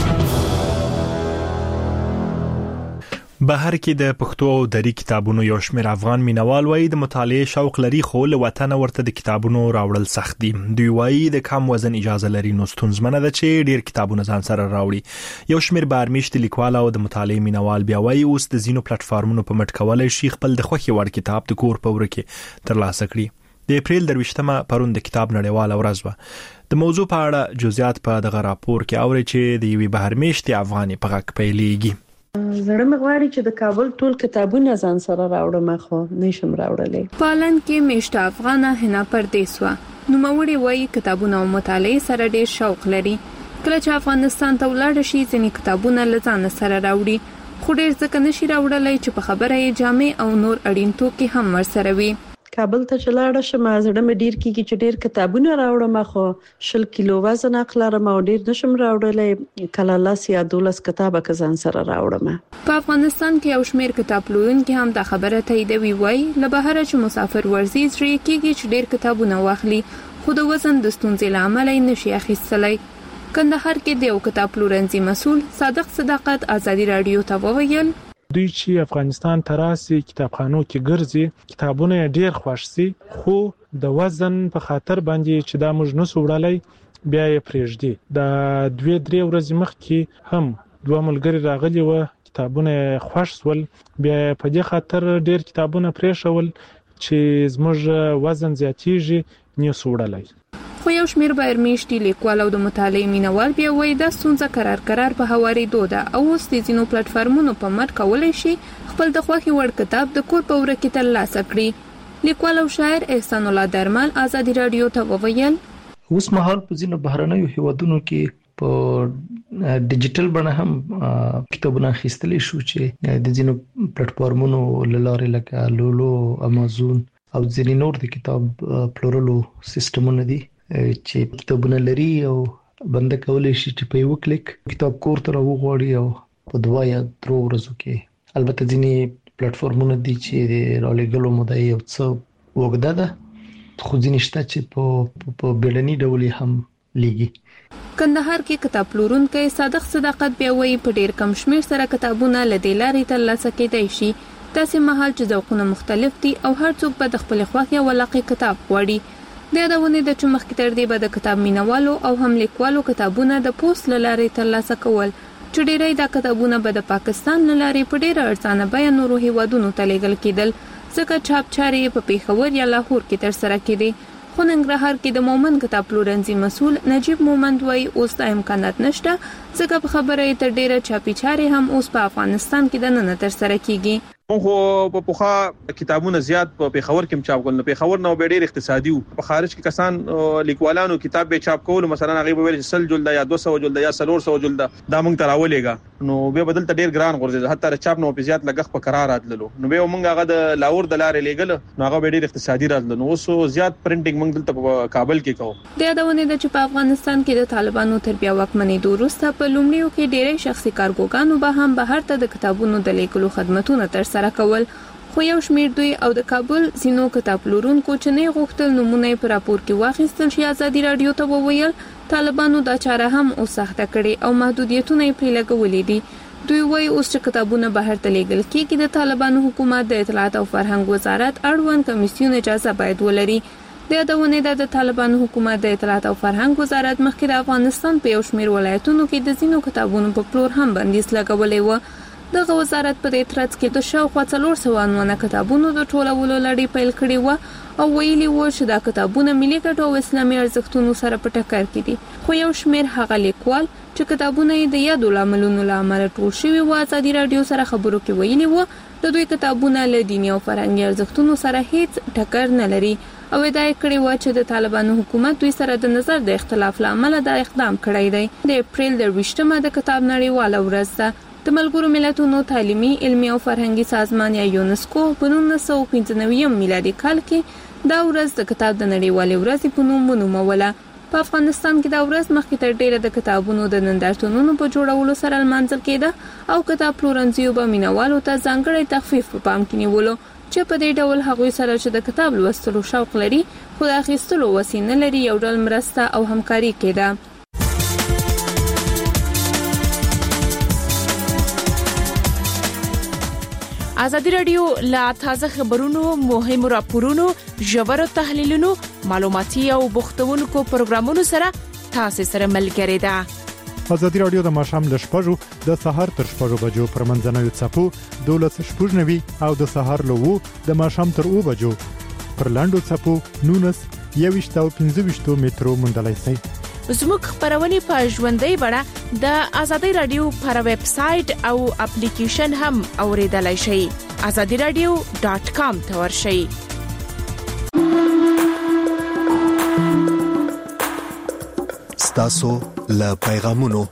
Speaker 1: بهر کې د پښتو او دري کتابونو یو شمېر افغان مینوال وایي د مطالعې شوق لري خو له وطن ورته د کتابونو راوړل سخت دي. دوی وایي د کم وزن اجازه لري نو ستونزمنه ده چې ډیر کتابونه ځان سره راوړي. یو شمېر بهرمیشت لیکوال او د مطالعې مینوال بیا وایي اوس د زینو پلیټفارمونو په مټ کولای شي خپل د خوښي وړ کتاب د کور په ور کې ترلاسه کړي. د اپریل درویشتمه پرون د کتاب نړیواله ورځ وه. د موضوع په اړه جزئیات په دغه راپور کې اوري چې د یوې بهرمیشت افغاني په غږ پیلېږي.
Speaker 25: زړه مې غواړي چې د کابل ټول کتابونه ځان سره راوړم خو نشم راوړلی.
Speaker 10: پالن کې میشت افغانه هنا پردیسوا نوموړي وایي کتابونه او مطالعه سره ډېر شوق لري. کله چې افغانستان ته ولاړ شي ځینې کتابونه له ځان سره راوړي خو ډېر ځکه نشي راوړلی چې په خبره یې جامع او نور اړین توکي هم ورسره وي.
Speaker 25: کابل ته چلاړه شم زړه مې ډیر کیږي چې ډیر کتابونه راوړم خو شل کیلو وزن اخلم او ډیر نشم راوړلای. کله لاس یا دولس کتابه کزان سره راوړم.
Speaker 10: په افغانستان کې یو شمېر کتاب پلورونکي هم دا خبره تاییدوي. وایي له بهر چې مسافر ورزي زړه کیږي چې ډیر کتابونه واخلي خو د وزن د ستونزې لامل یې نشي اخیستلای. کندهار کې د یو کتاب پلورنځي مسؤل صادق صداقت ازادي رادیو ته وویل
Speaker 26: دوی چې افغانستان تراسي کتابخانو کې ګرځي کتابونه ډیر خوښ سي خو د وزن په خاطر باندې چې دا موږ نسو وړلای بیا یې پرېږدي. د دوی درې ورځې مخکې هم دوه ملګري راغلي و کتابونه خوښ سول بیا په دې خاطر ډیر کتابونه پرېښول چې زموږ وزن زیاتیږي نسو وړلای.
Speaker 10: خو یو شمېر بهرمیشتي لیکوال او د مطالعې مینوال بیا وایي دا ستونزه قرار قرار په هوارېدو ده او اوس د ځینو پلیټفارمونو په مټ کولی شي خپل د خوښې وړ کتاب د کور په وره کې ترلاسه کړي. لیکوال او شاعر احسان الله درمل ازادي رادیو ته وویل
Speaker 2: اوس مهال په ځینو بهرنیو هیوادونو کې په ډیجیټل بڼه هم کتابونه اخیستل شو چې د ځینو پلیټ فارمونو لاره لکه لولو، امازون او ځینې نور د کتاب پلورلو سیستمونه دي چې کتابونه لري او بنده کولای شي چې په یو کلیک کتاب کور ته راوغواړي او په دوه یا درو ورځو کې. البته ځینې پلیټ فارمونه دي چې د رالېګلو موده یې څه وګړه ده، خو ځینې شته چې په په بیړني ډول هم لګي.
Speaker 10: کندهار کې کتاب پلورونکي صادق صداقت بیا وایي په ډیر کم شمیر سره کتابونه لدې لارې ترلاسه کېدای شي. تاسو مهال چې ذوقونه مختلف دي او هر څوک به د خپل خوښه یا ولاقي کتاب غواړي. د یادونه د چې مخکې تر دې به د کتاب مینوالو او هم لیکوالو کتابونه د پوسټ لارې ترلاسه کول، چې ډیری دا کتابونه به د پاکستان لارې په ډیره ارزانه بیه نورو هیوادونو ته لیږل کېدل، ځکه چاپ چارې په پیښور یا لاهور کې ترسره کېدې. خو ننګرهار کې د مومن کتاب پلورنځي مسؤل نجیب مومند وایي اوس د امکانات نشته، ځکه په خبره یې تر ډیره چاپی چارې هم اوس په افغانستان کې د نن ترسره کیږي.
Speaker 8: خو په پوخا کتابونه زیات په پیښور کې چاپ کول، نو پیښور نو ډېر اقتصادي وو. په خارج کې کسان لیکوالانو کتاب به چاپ کول، مثلا هغه به ویل سل جلد یا دوه سوه جلد یا څلور سوه جلد دا مونږ تراولېګا، نو به بدل ته ډېر ګران غورځي، حتی د چاپ نو په زیات لګښت په قرار راتللو، نو به مونږ هغه د لاهور د لارې لیږل، نو هغه ډېر اقتصادي راتللو. نو اوس زیات پرنټینګ مونږ دلته په کابل کې کوو.
Speaker 10: د یادونه ده چې په افغانستان کې د طالبانو تر بیا واکمنۍ وروسته په لومړیو کې ډېری شخصي کارګوګانو به هم بهر ته د کتابونو د لیکلو خدماتونه ترسره کول، خو یو شمیر دوی او د کابل زینو کتاب پلورونکو چې نه غوښتل نمونه پر راپور کې واخیستل شي ازادي رادیو ته وویل طالبانو دا چاره هم اوس سخته کړي او محدودیتونه یې پرې لګولې دي. دوی وایي اوس چې کتابونه بهر ته لیږل کېږي د طالبانو حکومت د اطلاعات او فرهنګ وزارت اړوند کمیسیون اجازه باید ولري. د یادونه ده د طالبانو حکومت د اطلاعات او فرهنګ وزارت مخکې د افغانستان په یو شمیر ولایتونو کې د زینو کتابونو په پلور هم بندیز لګولې و. دغه وزارت په دې ترڅ کې د شاوخوا څلور سوه عنوانه کتابونو د ټولولو لړۍ پیل کړې و او ویلي و چې دا کتابونه ملي ګټو او اسلامي ارزښتونو سره په ټکر کې دي. خو یو شمیر هغه لیکوال چې کتابونه یې د یادو لاملونو لامل ټول شوي و ازادي رادیو سره خبرو کې ویلي و د دوی کتابونه له دیني او فرهنګي ارزښتونو سره هیڅ ټکر نه لري او دا یې کړی و چې د طالبانو حکومت دوی سره د نظر د اختلاف لامل دا اقدام کړی دی. د اپریل د ویشتمه د کتاب نړیواله ورځ ده. د ملګرو ملتونو تعلیمي، علمي او فرهنګي سازمان یا یونسکو په نولس سوه پنځه نوي میلادي کال کې دا ورځ د کتاب د نړیوالې ورځې په نوم ونوموله. په افغانستان کې دا ورځ مخکې تر ډیره د کتابونو د نندارتونونو په جوړولو سره لمانځل کېده او کتاب پلورنځیو به مینوالو ته ځانګړی تخفیف په پام کې نیولو، چې په دې ډول هغوی سره چې د کتاب لوستلو شوق لري خو د اخیستلو وسې نه لري یو ډول مرسته او همکاري کېده.
Speaker 4: ازادي رادیو لا تازه خبرونو، مهمو راپورونو، ژورو تحلیلونو، معلوماتي او بوختونکو پروګرامونو سره تاسو سره ملګری ده.
Speaker 9: ازادي رادیو د ماښام ل شپږو د سهار تر شپږو بجو پر منځنوي څپو دولس شپږ نوي او د سهار له وو د ماښام تر اوه بجو پر لاندو څپو نونس یويشت او پنځه ویشت مترو مندلای شي.
Speaker 4: زموږ خبرونه په ژوندۍ بڼه د ازادي رادیو پر ویب سټ او اپلیکیشن هم اوریدلای شئ. ازادي رادیو ډاټ کام ته ورشئ.
Speaker 13: ستاسو له پیغامونو.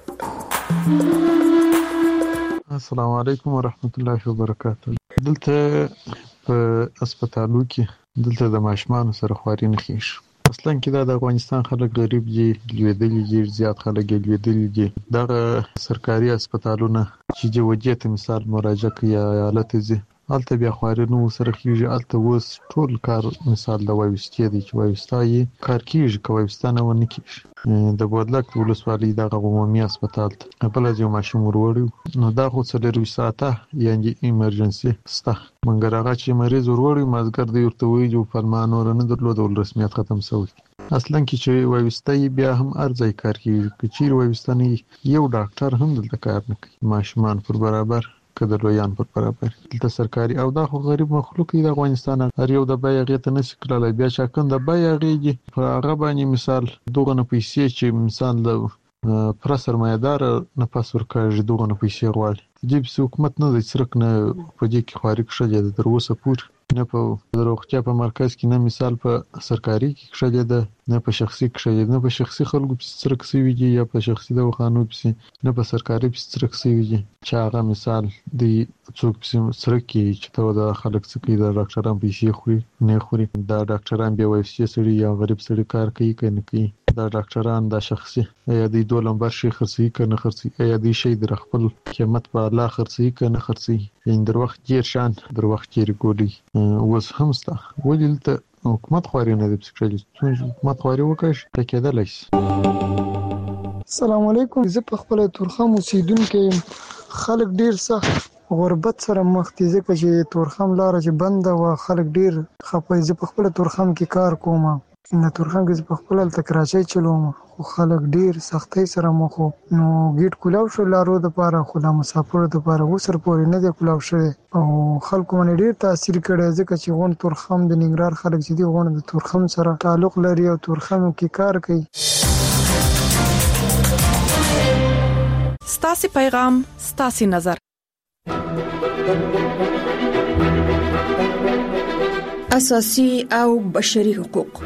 Speaker 14: السلام علیکم ورحمت الله وبرکاته. دلته په هسپتالو کې دلته د ماشومان سره خواري نه کیږي. اصلا کې دا د افغانستان خلک غریب دي، لویدلي دي، زیات خلک لویدلي دي. دغه سرکاري هسپتالونه چې د وجې ته مثال مراجعه کوي ایالت دي الته بیا خواري نو سره کیږي. الته اوس ټول کار مثال د وایستې دي چې وایستای کار کیږي، کوي وایستانه ونه کیږي. د بودلک ولسوالۍ دغه عمومي هسپتال ته بل ځای ماشوم وروړي، نو دا خو څلور ساعته یعنی ایمرجنسي ستا منګر هغه چې مریض وروړي مازګر دی ورته وی جو فرمان ور نه درلود ول رسمیت ختم شوی. اصلا کې چې وایستای بیا هم ارزای کار کوي، چې وایستنی یو ډاکټر هم دلته کار نه کوي، ماشومان پر برابر کده لویان پر برابر دلته سرکاري او دا خو غریب مخلوق دی د افغانستان هر یو د بیاغه ته نشي کولای. بیا چې کوم د بیاغه په هغه باندې مثال دوغه نه پیسې چې مثال د پر سرمایدار نه پاس ورکړي دوغه نه پیسې غواړي. دې حکومت نه د سرک نه په دې کې خارق شې د دروسه پور نه په روغتیا په مرکز کې نه مثال په سرکاري کې شته ده نه په شخصي کې شته نه په شخصي خلکو په سرک سوي دي یا په شخصي دواخانو په نه په سرکاري په سرک سوي دي چې هغه مثال دی څوک په سرک کې چې ته د خلک څخه د ډاکټرانو پیسې خوري نه خوري دا ډاکټران بیا وایي چې سړي یا غریب سړي کار کوي کنه کوي دا ډاکټران دا شخصي یا د دوه لمبر شي خرڅي کنه خرڅي یا د شي در خپل قیمت په الله خرڅي کنه خرڅي ان در وخت ډیر شان در وخت ډیر ګولي وس همستا ولې حکومت خواري نه دي چې حکومت خواري وکړي ته کېدل شي.
Speaker 3: السلام علیکم. زه په خپل تورخم اوسیدونکو خلک ډیر سخت غربت سره مخ دي ځکه چې تورخم لار چې بنده و خلک ډیر خپه. زه په خپل تورخم کې کار کوم نه تورخم کې په خپل تل کراچۍ چلوم خو خلک ډیر سختۍ سره مخ نو ګیټ کولاو شو لارو د پاره خو د مسافر د پاره وسر پورې نه دی کولاو شوی او خلکو باندې ډیر تاثیر کړی ځکه چې غون تورخم د ننګرهار خلک چې دی غون د تورخم سره تعلق لري او تورخم کې کار کوي.
Speaker 4: ستاسو پیغام ستاسو نظر. اساسي او بشري حقوق.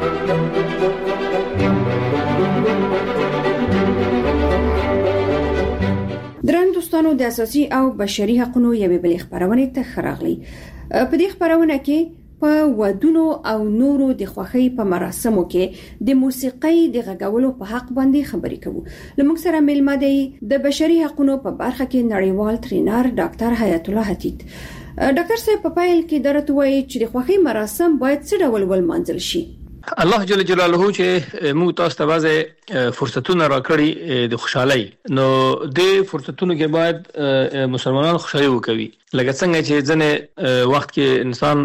Speaker 4: درن دوستانو د اساسي او بشري حقوقو یوې بلې خبرونه ته خراغلي. په دې خبرونه کې په ودونو او نورو د خوښۍ په مراسمو کې د موسیقۍ د غږولو په حق باندې خبرې کوو. لمونږ سره ملما دی د بشري حقوقو په برخه کې نړیوال ټرینر ډاکټر حیات الله حتیت. ډاکټر صاحب په پایل کې درته وایي چې د خوښۍ مراسم باید څه ډول ولمانځل شي؟
Speaker 16: الله جل جلاله چې موږ تاسو ته بعضه فرصتونه راکړي د خوشحالي نو د فرصتونو کې باید مسلمانانو خوشحالي وکوي لکه څنګه چې ځنه وخت کې انسان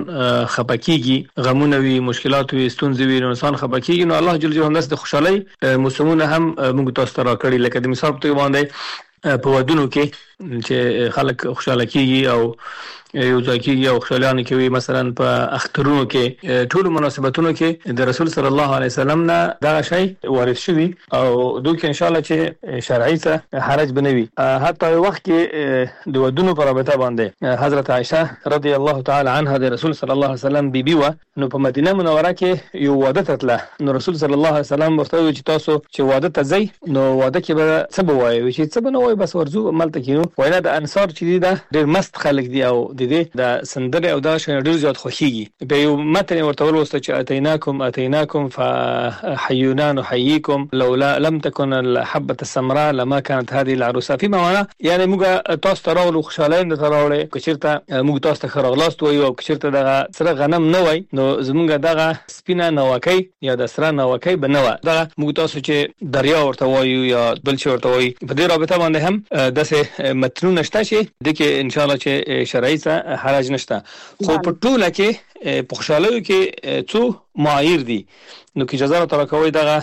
Speaker 16: خپکیږي غمونه وي مشکلات وي ستونزې وي نو انسان خپکیږي نو الله جل جلاله د خوشحالي موسمونه هم موږ تاسو ته راکړي لکه د مثال په باندې په ودونو کې چې خلک خوشاله کیږي او یو ځکه یو خوشالانه کوي مثلا په اخترونو کې ټول مناسبتونو کې د رسول صلی الله علیه وسلم نه دا شی وارد شوی او دوی ان شاء الله چې شرعي ته حرج بنوي. حتی وخت کې د ودونو په رابطه باندې حضرت عائشه رضی الله تعالی عنها د رسول صلی الله علیه وسلم بیبي و نو په مدینه منوره کې یو واده تتله نو رسول صلی الله علیه وسلم ورته وی چې تاسو چې واده ته ځئ نو واده کې به څه بوایي چې څه بنوي بس ورزو عمل تکینو وینا د انصار چې دا ډېر مست خلک دي او د دې د سندره او دا شنه ډېر زیات خوخيږي به یو متن ورته ورسته چې اتیناکم اتیناکم فحیونا نحییکم لولا لم تكن الحبه السمراء لما كانت هذه العروسه في معنا یعنی موږ تاسو ته راولو خوشاله نه تراولې کچرته موږ تاسو ته خرغلاست وي او کچرته دغه سره غنم نه وای نو زمونږ دغه سپینه نوکي یا د سره نوکي بنوه دغه موږ تاسو چې دریا ورته وایو یا بل څه ورته وایي په دې رابطه باندې هم داسې متنونه شته چې د کې ان شاء الله چې شرعي ته حرج نشته خو په ټوله کې په خوشاله کې څو معایر دي نو کې اجازه را کوي دغه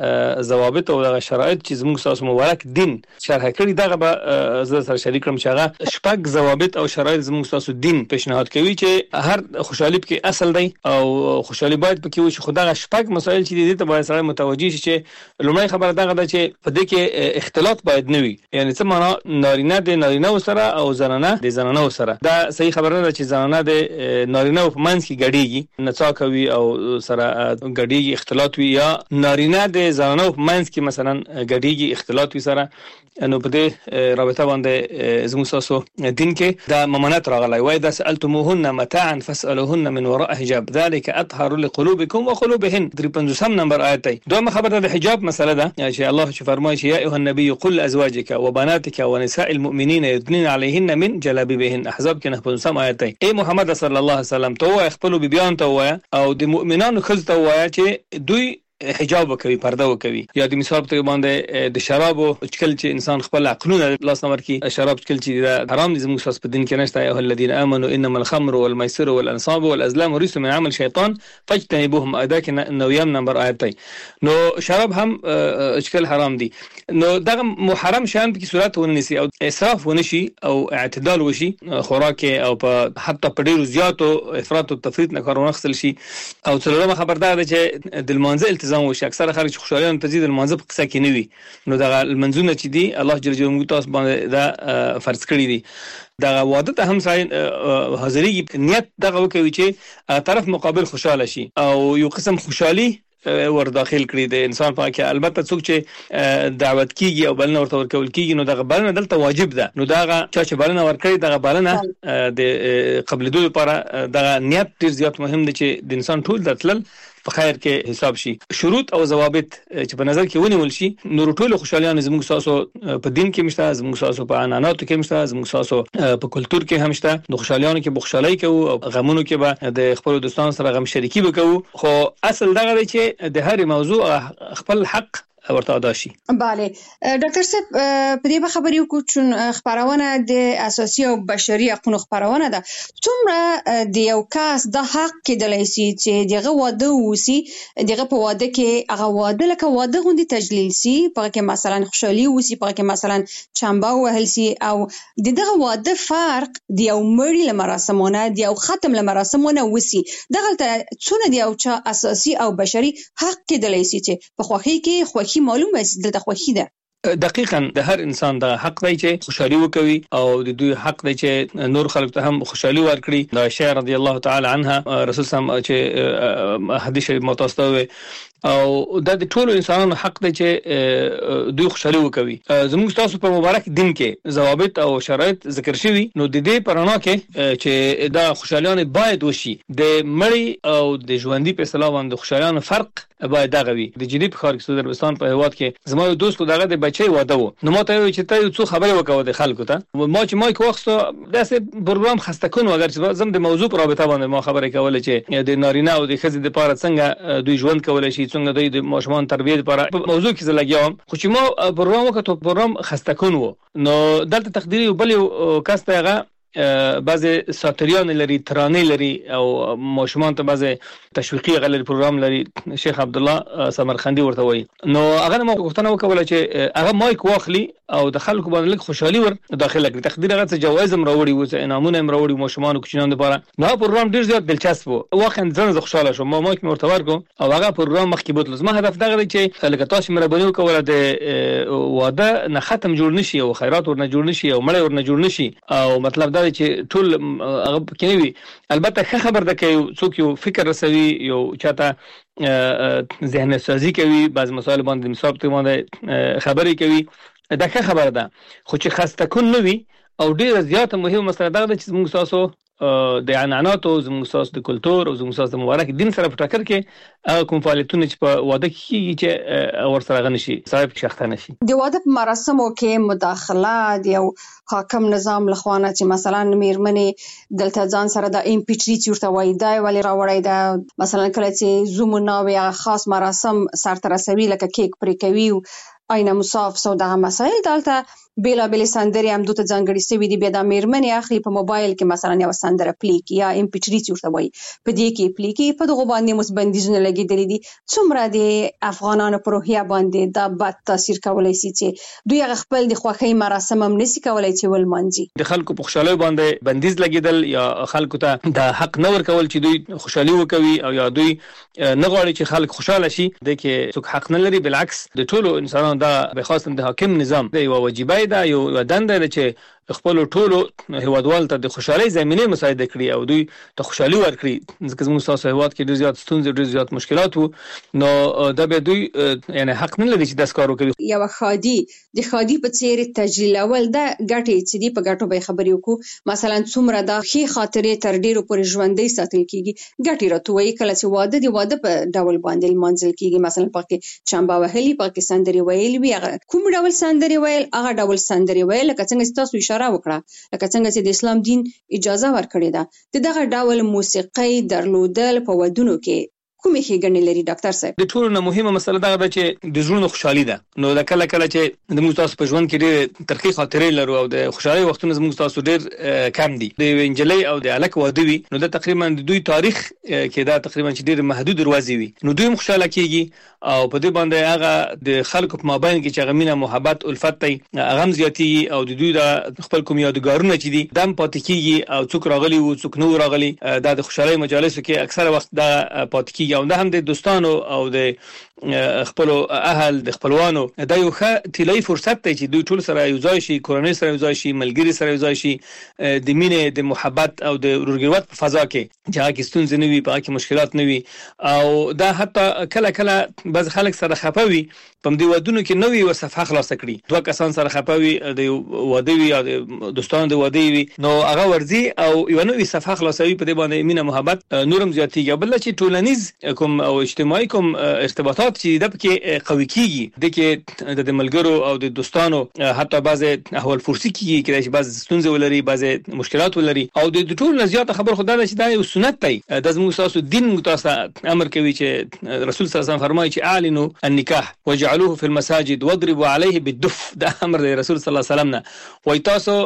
Speaker 16: ضوابط او دغه شرایط چې زموږ ساس مبارک دین شرح کړی دغه به زه سره شریک کوم چې هغه شپږ ضوابط او شرایط زموږ ساس دین پیشنهاد کوي چې هر خوشحالي کې اصل دی او خوشحالي باید پکې وي چې خدای شپږ مسایل چې دي ته باید سره متوجي شي چې لومړی خبره دغه ده چې په دې کې اختلاط باید نه وي یعنی څه معنا نارینه د نارینه سره او زنانه د زنانه سره دا صحیح خبره ده چې زنانه د نارینه په منځ کې ګډيږي نڅا کوي او سره ګډيږي اختلاط وي یا نارینه د زنانو منځ کې مثلا ګډيږي اختلاط وي سره نو په دې رابطه باندې زموږ تاسو دین کې دا ممانعت راغلی وای دا سالتموهن متاعا فاسالوهن من وراء حجاب ذلك اطهر لقلوبكم وقلوبهن درې پنځوسم نمبر آیت دی دوه خبره د حجاب مسله ده چې الله چې فرمایي یا ایها النبي قل ازواجك وبناتك ونساء المؤمنین يدنين عليهن من جلابيبهن احزاب کې نه پنځوسم آیت دی اے محمد صلی الله علیه وسلم ته خپل بیان ته وای او د مؤمنانو خل ته وای چې دوی حجاب وکوي پرده وکوي یا د مثال په باندې د شراب او چکل چې انسان خپل عقلونه لاس نمبر کې شراب چکل چې حرام دي زموږ ساس په دین کې نشته ایه الذين امنوا انما الخمر والميسر والانصاب والازلام رجس من عمل شیطان فاجتنبوهم ادا کې نو یم نمبر آیت دی نو شراب هم چکل حرام دي نو دغه محرم شان په صورت ونیسي او اسراف ونشي او اعتدال وشي خوراک او په حتی په ډیرو زیاتو افراط او تفریط نه کارونه خپل شي او څلورمه خبردار ده چې د منځل تنظیم وشي. اکثره خلک چې خوشاليان ته ځي د منځ په قصه کې نه وي، نو دا منځونه چې دي الله جل جلاله تاسو باندې دا فرض کړی دي. دا واده ته هم ځای حاضرېږي، نیت دغه وکوي چې طرف مقابل خوشاله شي او یو قسم خوشحالي ور داخل کړی د انسان په کې. البته څوک چې دعوت کیږي او بلنه ورته ورکول کیږي نو دغه بلنه دلته واجب ده، نو دغه چې بلنه ورکړي دغه بلنه د قبل دوی لپاره دغه نیت ډیر زیات مهم دی چې د انسان ټول دتل په خیر کې حساب شي. شروط او ضوابط چې په نظر کې ونیول شي نو ټول خوشالیان زموږ ساسو په دین کې مشته، زموږ ساسو په عنعناتو کې مشته، زموږ ساسو په کلچر کې هم شته. د خوشالیانو کې بخښلای کوو او غمونو کې به د خپل دوستانو سره غم شریکي وکړو، خو اصل دغه دی چې د هر موضوع خپل حق ورته ادا شي.
Speaker 4: bale ډاکټر صاحب په دې خبرې وکړو چې خبرونه د اساسي او بشري حقوقو خبرونه ده. څومره د یو کس د حق کې د لایسي چې دغه واده وسی، دغه په واده کې هغه واده لکه واده غوندي تجلیل سي، په کې مثلا خوشحالي وسی، په کې مثلا چمبا وهل سي، او دغه واده فرق د یو مړی لمراسمونه د یو ختم لمراسمونه وسی. دغه څونه د یو چا اساسي او بشري حق کې د لایسي چې په خوخي کې خوخي معلومه دلته خوښي ده.
Speaker 16: دقیقاً د هر انسان د حق دی چې خوشحالي وکوي او د دوی حق دی چې نور خلک ته هم خوشحالي ورکړي. د عائشہ رضی الله تعالی عنها رسول سم چې حدیث متوسطه او د ټولو انسانانو حق دی چې دوی خوشحالي وکوي. زموږ تاسو په مبارک دین کې ضوابط او شرایط ذکر شوي، نو د دې پرانا کې چې دا خوشحالیان باید وشي. د مړی او د ژوندۍ په اصطلاح باندې خوشحالیان فرق باید دغه وي. د جدي په خارج سعودي عربستان په هواد کې زما یو دوست دغه د بچي واده وو، نو ماته وی چې ته څو خبرې وکاو د خلکو ته. ما چې مایک واخستو داسې پروګرام خسته کون اگر چې زم د موضوع پر رابطه باندې ما خبرې کوله چې د نارینه او د ښځې د لپاره څنګه دوی ژوند کولای شي، څنګه دوی د ماشومان تربیه لپاره موضوع کې زلګیام. خو چې ما پروګرام وکړو پروګرام خسته کون وو، نو دلته تقدیری بل کس ته هغه بعضی ساتریان لري، ترانه لري او ماشومان ته بعضی تشویقي غلل پروګرام لري. شیخ عبد الله سمرخندي ورته وایي. نو هغه مو غوښتنه وکوله چې هغه مایک واخلي او د خلکو باندې لږ خوشحالي ور داخله کړي. تقدیر هغه څه جوایز هم راوړي او انعامونه هم راوړي ماشومان او کوچنیان لپاره. نو پروګرام ډیر زیات دلچسپ وو، واقعا ځان زه خوشاله شوم. ما مایک مرته ورکو او هغه پروګرام مخکې بوتل. زما هدف دغه دی چې لکه تاسو مهرباني وکوله د واده نه ختم جوړ نشي او خیرات ورنه جوړ نشي او مړی ورنه جوړ نشي، او مطلب دا دی چې ټول هغه کې وي. البته ښه خبر ده کې څوک یو فکر رسوي، یو چاته ذهن سازي کوي، بعض مسائل باندې مثال ته باندې خبرې کوي، دا ښه خبره ده. خو چې خسته کون نه وي او ډیره زیاته مهمه مسله ده چې موږ تاسو د عنعنات او زموږ تاسو د کلچر او زموږ تاسو د مبارک دین سره په ټکر کې کوم فعالیتونه چې په واده کې چې ور سره غنشي صاحب شخته نشي.
Speaker 4: د واده په مراسمو کې مداخله د یو حاکم نظام لخوانه چې مثلا میرمنې دلته ځان سره د ام پی تھری ورته وای دا ولی راوړی دا، مثلا کله چې زومونه او خاص مراسم سره رسوي لکه کیک پرې کوي او آینه مصاف سو دغه مسائل دلته بیلا بیل سندري هم دوته ځانګړي سوي دي. بیا د میرمنې اخلي په موبایل کې مثلا یو سندره پلی کی یا ام پی تھری ورته وای، په دې کې پلی کی په دغه باندې مس بندیزونه لګیدلې دي. څومره د افغانانو پر روحیه باندې دا بد تاثیر کولای شي چې دوی خپل د خوښۍ مراسم هم نسی کولای چې ول مانځي.
Speaker 16: د خلکو په خوشاله باندې بندیز لګیدل یا خلکو ته د حق نه ورکول چې دوی خوشحالي وکوي او یا دوی نه غواړي چې خلک خوشاله شي، د کې څوک حق نه لري. بالعکس د ټولو انسانانو دا به خاصه د حاکم نظام دی او واجبای دا یو دنده ده چې خپل ټولو هیوادوال ته د خوشحالي زمينه مساعده کړي او دوی ته خوشحالي ورکړي. ځکه موږ تاسو هیواد کې ډیر زیات ستونزې ډیر زیات مشکلات وو، نو دا به دوی یعنی حق نه لري چې داس کار وکړي.
Speaker 4: یو خادي د خادي په څیر تجلیل اول دا ګټي چې دی په ګټو به خبرې وکړو. مثلا څومره دا خې خاطرې تر ډیرو پر ژوندۍ ساتل کیږي. ګټي راتوي کله چې واده دی واده په ډول باندې منځل کیږي. مثلا پکې چمبا وهلي، پکې سندري ویل وی، کوم ډول سندري ویل هغه ډول سندري ویل لکه څنګه تاسو اشاره وکړه، لکه څنګه چې د اسلام دین اجازه ورکړې ده. دغه ډول موسیقي درلودل په ودونو کې کومې ښېګڼې لري ډاکټر صاحب؟
Speaker 16: د ټولو نه مهمه مسله دا ده چې د ژوند خوشحالي ده. نو د کله کله چې د موږ تاسو په ژوند کې ډېر ترخی خاطرې لرو او د خوشحالي وختونه زموږ تاسو ډېر کم دي. د انجلۍ او د الک واده وي نو د تقریبا د دوی تاریخ کې دا تقریبا چې ډېر محدود دروازې وي، نو دوی خوشاله کیږي او په دې باندې هغه د خلکو په مابین کې چې غمینه محبت الفت ته هغه زیاتیږي او د دوی د خپل کوم یادګارونه چې دي دم پاتې کیږي او څوک راغلي او څوک نو راغلي دا د خوشحالي مجالسو کې اکثره وخت دا پاتې کیږي او دا هم د دوستانو او د خپل اهل د خپلوانو دا یو ښه طلایي فرصت دی چې دوی ټول سره یو ځای شي، کورنۍ سره یو ځای شي، ملګری سره یو ځای شي، د مینې د محبت او د ورورګلوت په فضا کې چې هغه کې ستونزې نه وي، په هغه کې مشکلات نه وي. او دا حتی کله کله بعض خلک سره خپوي په دې ودونو کې نوې و صفحه خلاص کړي، دوه کسان سره خپوي د واده وي یا د دوستانو د واده وي، نو هغه ورځي او یو نوې صفحه خلاصوي، په دې باندې مینه محبت نورم زیاتېږي. بل چې ټولنیز کوم او اجتماعي کوم ارتباطات چې د پکې قوي کیږي، د کې د ملګرو او د دوستانو حتی بعض احوال فرسي کیږي چې بعض ستونزې ولري، بعض مشکلات ولري، او د ټول زیات خبر خدای چې دا یو سنت دی، د زموږ تاسو دین متاسه امر کوي چې رسول صلی الله علیه وسلم فرمایي چې اعلنوا النکاح وجعلوه في المساجد واضربوا عليه بالدف. دا امر دی رسول صلی الله علیه وسلم نه، وای تاسو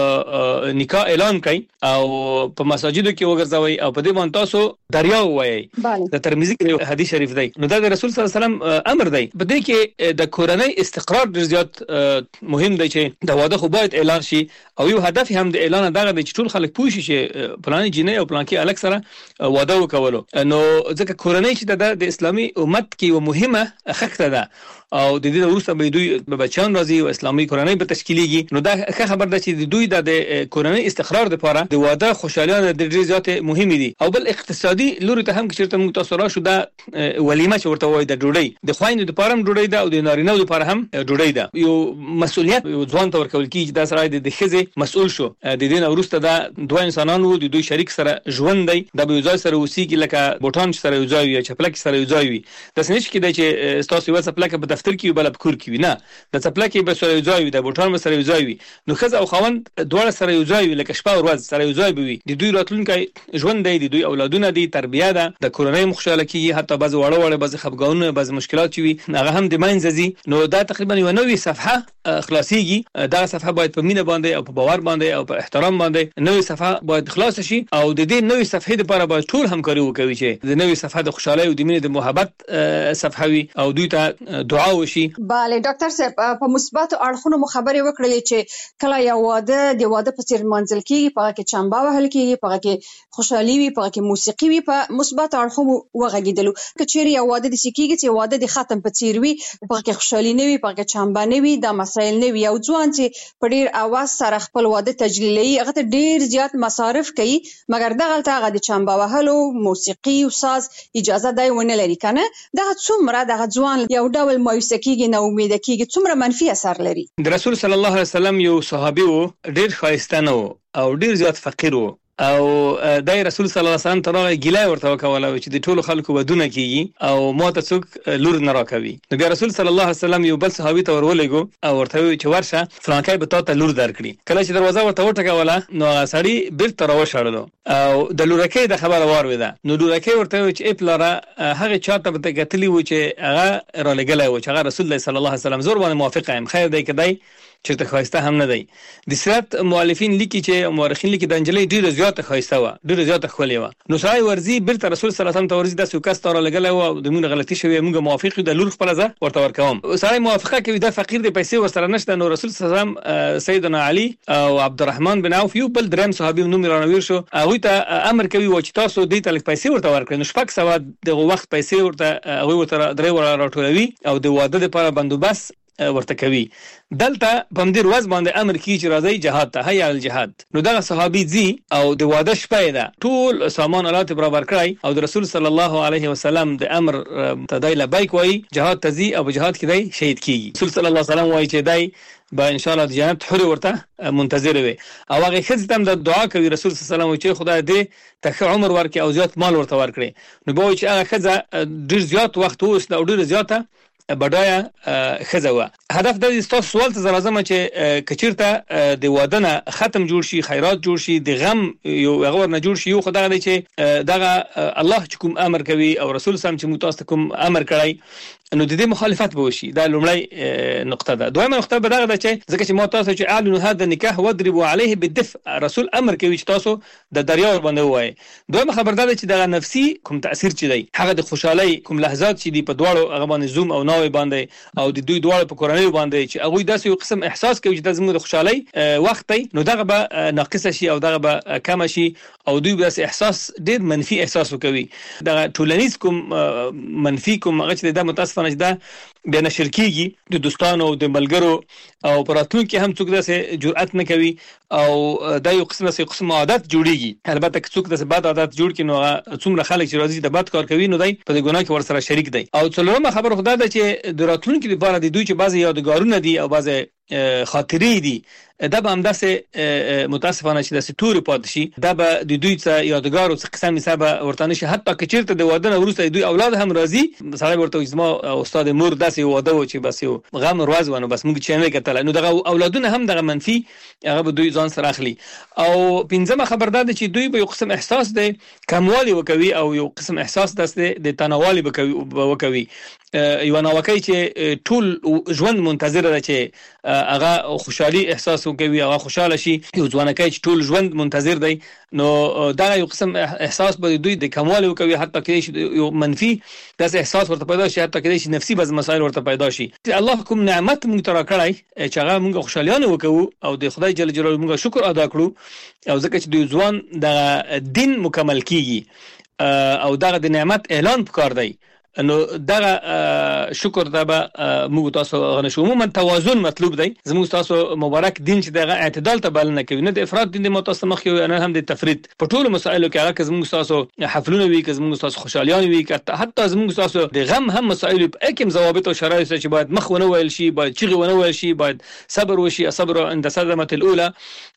Speaker 16: نکاح اعلان کړئ او په مساجدو کې وګرځوي او په دې باندې تاسو دریاو وایي. د ترمذی کې حدیث شریف دی. نو دا د رسول صلی الله علیه وسلم امر دی. په دې کې د کورنۍ استقرار ډیر زیات مهم دی چې د واده خو باید اعلان شي، او یو هدف هم د اعلان دغه دی چې ټول خلک پوه شي چې پلان جنې او پلان کې الګ سره واده وکولو. نو ځکه کورنۍ چې د اسلامي امت کې یو مهمه خښته ده او د دې وروسته به دوی به بچان راځي او اسلامي کورنۍ به تشکیلېږي. نو دا ښه خبر ده چې دوی د کورنۍ استقرار لپاره د واده خوشالیانه د ډېر زیات مهم دي. او بل اقتصادي لوري ته هم چې موږ تاسو راشو دا ولیمه چې ورته وایي د ډوډۍ د خویندو لپاره هم ډوډۍ ده او د نارینه‌و لپاره هم ډوډۍ ده. یو مسؤلیت یو ځوان ته ورکول کیږي دا سره د ښځې مسؤل شو، د دې نه وروسته دا دوه انسانانو د دوی شریک سره ژوند دی، دا به یو ځای سره اوسېږي لکه بوټان سره یو ځای وي یا چپلک سره یو ځای وي. داسې نه کېدای چې تاسو یو چپلک په دفتر کې بل په کور کې وي، نه د چپلک به سره یو ځای وي، د بوټان به سره یو ځای وي. نو ښځه او خاوند دواړه سره یو ځای وي، لکه شپه او ورځ سره یو ځای به وي. د دوی راتلونکی ژوند دی، د دوی اولادونه دي، تربیه ده، د کورنۍ خوشاله کیږي، حتی بعض وړه وړه بعض خفګانونه بعض مشکلات چې وي هغه هم د منځ ځي. نو دا تقریبا یو نوې صفحه خلاصيږي. دا صفحه باید په مینه باندې او په باور باندې او په احترام باندې نوې صفحه باید خلاص شي، او د دې نوې صفحې لپاره باید ټول همکاري وکړي چې د نوې صفحه د خوشحالۍ او د مینې د محبت صفحه وي او دوی ته دعا وشي.
Speaker 4: bale ډاکټر صاحب په مثبت اړخونو مخابره وکړلې چې کله یو واده د واده په څیر منځل کیږي، په کې چمبا وهل کیږي، په کې خوشحالي وي، په کې موسیقي وي، په مثبت اړخونو وغږیدلو. کچېری یو واده د سکیږي چې واده د ختم په څیر وي، په کې خوشحالي نه وي، په کې چمبا نه وي، دا مسایل نه وي. او ځوان چې په ډیر اواز سره خپل واده تجلیلي هغه ته ډیر زیات مصارف کوي، مګر دغه ته هغه د چمبا وهلو موسیقي او ساز اجازه دی ونه لري کنه. دا څومره د ځوان یو ډول مایوسه کیږي، نه امید کیږي، څومره منفي اثر لري.
Speaker 16: د رسول صلی الله علیه وسلم یو صحابي وو، ډیر ښایسته نه او ډیر زیات فقیر وو، او دای رسول صلی الله علیه وسلم ترغه ګیلای ورته وکوله چې د ټولو خلکو ودونه کیږي او ماته څوک لور نه راکوي. نو بیا رسول صلی الله علیه وسلم یو بل صحابي ته ورولېګو او ورته وی چې ورشه فلانکای به تاسو لور درکړي. کله چې دروازه ورته وټکوله نو سړی بیرته راوښړلو او د لورکې د خبره وارویده. نو لورکې ورته وی چې اپلاره هغه چاته به کتلی و چې هغه را لګلای و چې هغه رسول الله صلی الله علیه وسلم زور باندې موافق یم، خیر دی کدی چې ته خواسته هم نه دی. د سیرت مؤلفین لیکي چې مورخین لیکي د انجلۍ ډیره زیاته خواسته و، ډیره زیاته خولې و. نو سړی ورزي بیرته رسول صلی الله علیه وسلم ته ورزي د سوکاس تاره لګلای و، د مونږ غلطي شوی، موږ موافق یو د لور خپل ځه ورته ورکوم. سړی موافقه کوي د فقیر د پیسې ورسره نشته. نو رسول صلی الله علیه وسلم سیدنا علی او عبدالرحمن بن عوف یو بل دریم صحابي نوم رانویر شو، هغه ته امر کوي و چې تاسو دې تل پیسې ورته ورکړئ. نو شپږ سو د وخت پیسې ورته هغه ورته درې ور راټولوي او د واده لپاره بندوبست ورته کوي. دلته په دې ورځ باندې امر کیږي چې راځي جهاد ته، هيا الجهاد. نو دا صحابي زی او د واده شپه ده، ټول سامان آلات برابر کړای او د رسول صلی الله علیه وسلم د امر تدای لبیک وای جهاد تزي او جهاد کې دی شهید کیږي. رسول صلی الله علیه وسلم وای چې دی با ان شاء الله د جنت حر ورته منتظر وي. او هغه خځه تم د دعا کوي رسول صلی الله علیه وسلم چې خدای دې ته عمر ورکړي او زیات مال ورته ورکړي. نو به چې هغه خځه ډیر زیات وخت اوس او ډیر زیاته بډایا خزه و. هدف د تاسو سوال ته زرازمه چې کچیرته د واده نه ختم جوړ شي، خیرات جوړ شي، د غم یو غور نه جوړ شي، یو خدای دی چې دغه الله چې کوم امر کوي او رسول سم چې متاسف کوم امر کړی نو د دې مخالفت به وشي. دا لومړی نقطه ده. دویمه نقطه به دغه ده چې ځکه چې ما تاسو چې اعلنوا هذا النکاح واضربوا عليه بالدف، رسول امر کوي چې تاسو د دریا باندې وایي. دویمه خبر ده چې دغه نفسي کوم تاثیر چي دی، هغه د خوشحالي کوم لحظات چې دی په دواړو هغه باندې زوم او ناوي باندې او د دوی دواړو په کورنۍ باندې چې هغه داسې یو قسم احساس کوي چې د زموږ د خوشحالي وخت دی، نو دغه به ناقص شي او دغه به کم شي او دوی به احساس ډیر منفي احساس وکوي. دغه ټولنیز کوم منفي کوم هغه چې د متاسفانه متاسفانه دا بیا نشر کیږي د دوستانو او د ملګرو او پراتونکو هم څوک داسې جرأت نه کوي او دا یو قسمه سي قسم عادت جوړیږي. البته که څوک داسې بد عادت جوړ کړي نو څومره خلک چې راځي د بد کار کوي نو دای په ګناه کې ورسره شریک دی. او څلورمه خبره خدای ده چې د راتلونکو لپاره د دوی چې بعضي یادګارونه دي او بعضي خاطرې دي دا به هم داسې متاسفانه چې داسې تور پات شي دا به د دوی څخه یادګار او قسم حساب ورته نشي. حتی که چیرته د واده نه وروسته دوی اولاد هم راځي سړی ورته زما استاد مور داسې واده و چې بس یو غم ورځ ونه بس موږ چې نه کتل نو دغه اولادونه هم دغه منفي هغه به دوی ځان سره اخلي. او پنځمه خبردار ده چې دوی به یو قسم احساس دی کموالی وکوي او یو قسم احساس داسې د تناوالي وکوي یو ناوکي چې ټول ژوند منتظر ده چې هغه خوشحالي احساس وکوي او خوشاله شي. یو ځوانکای چې ټول ژوند منتظر دی نو دا یو قسم احساس به دوی د کمال وکوي حتی کې یو منفي داسې احساس ورته پیدا شي حتی کې نفسي بعض مسائل ورته پیدا شي. الله کوم نعمت موږ ترا کړای چې هغه موږ خوشالیانه وکړو او د خدای جل جلاله موږ شکر ادا کړو او ځکه چې دوی ځوان د دین مکمل کیږي او دغه د نعمت اعلان پکار دی نو دغه شکر ته به موږ تاسو غنښو. عموما توازن مطلوب دی. زموږ تاسو مبارک دین چې دغه اعتدال ته بلنه کوي نه د افراط دین د متاسمخ یو نه هم د تفرید په ټولو مسایلو کې هغه زموږ تاسو حفلونه وی که زموږ تاسو خوشالیان وی که حتی زموږ تاسو د غم هم مسایل په اکم ضوابط او شرایط چې باید مخ ونه ویل شي باید چیغه ونه ویل شي باید صبر وشي صبر عند صدمه الاولى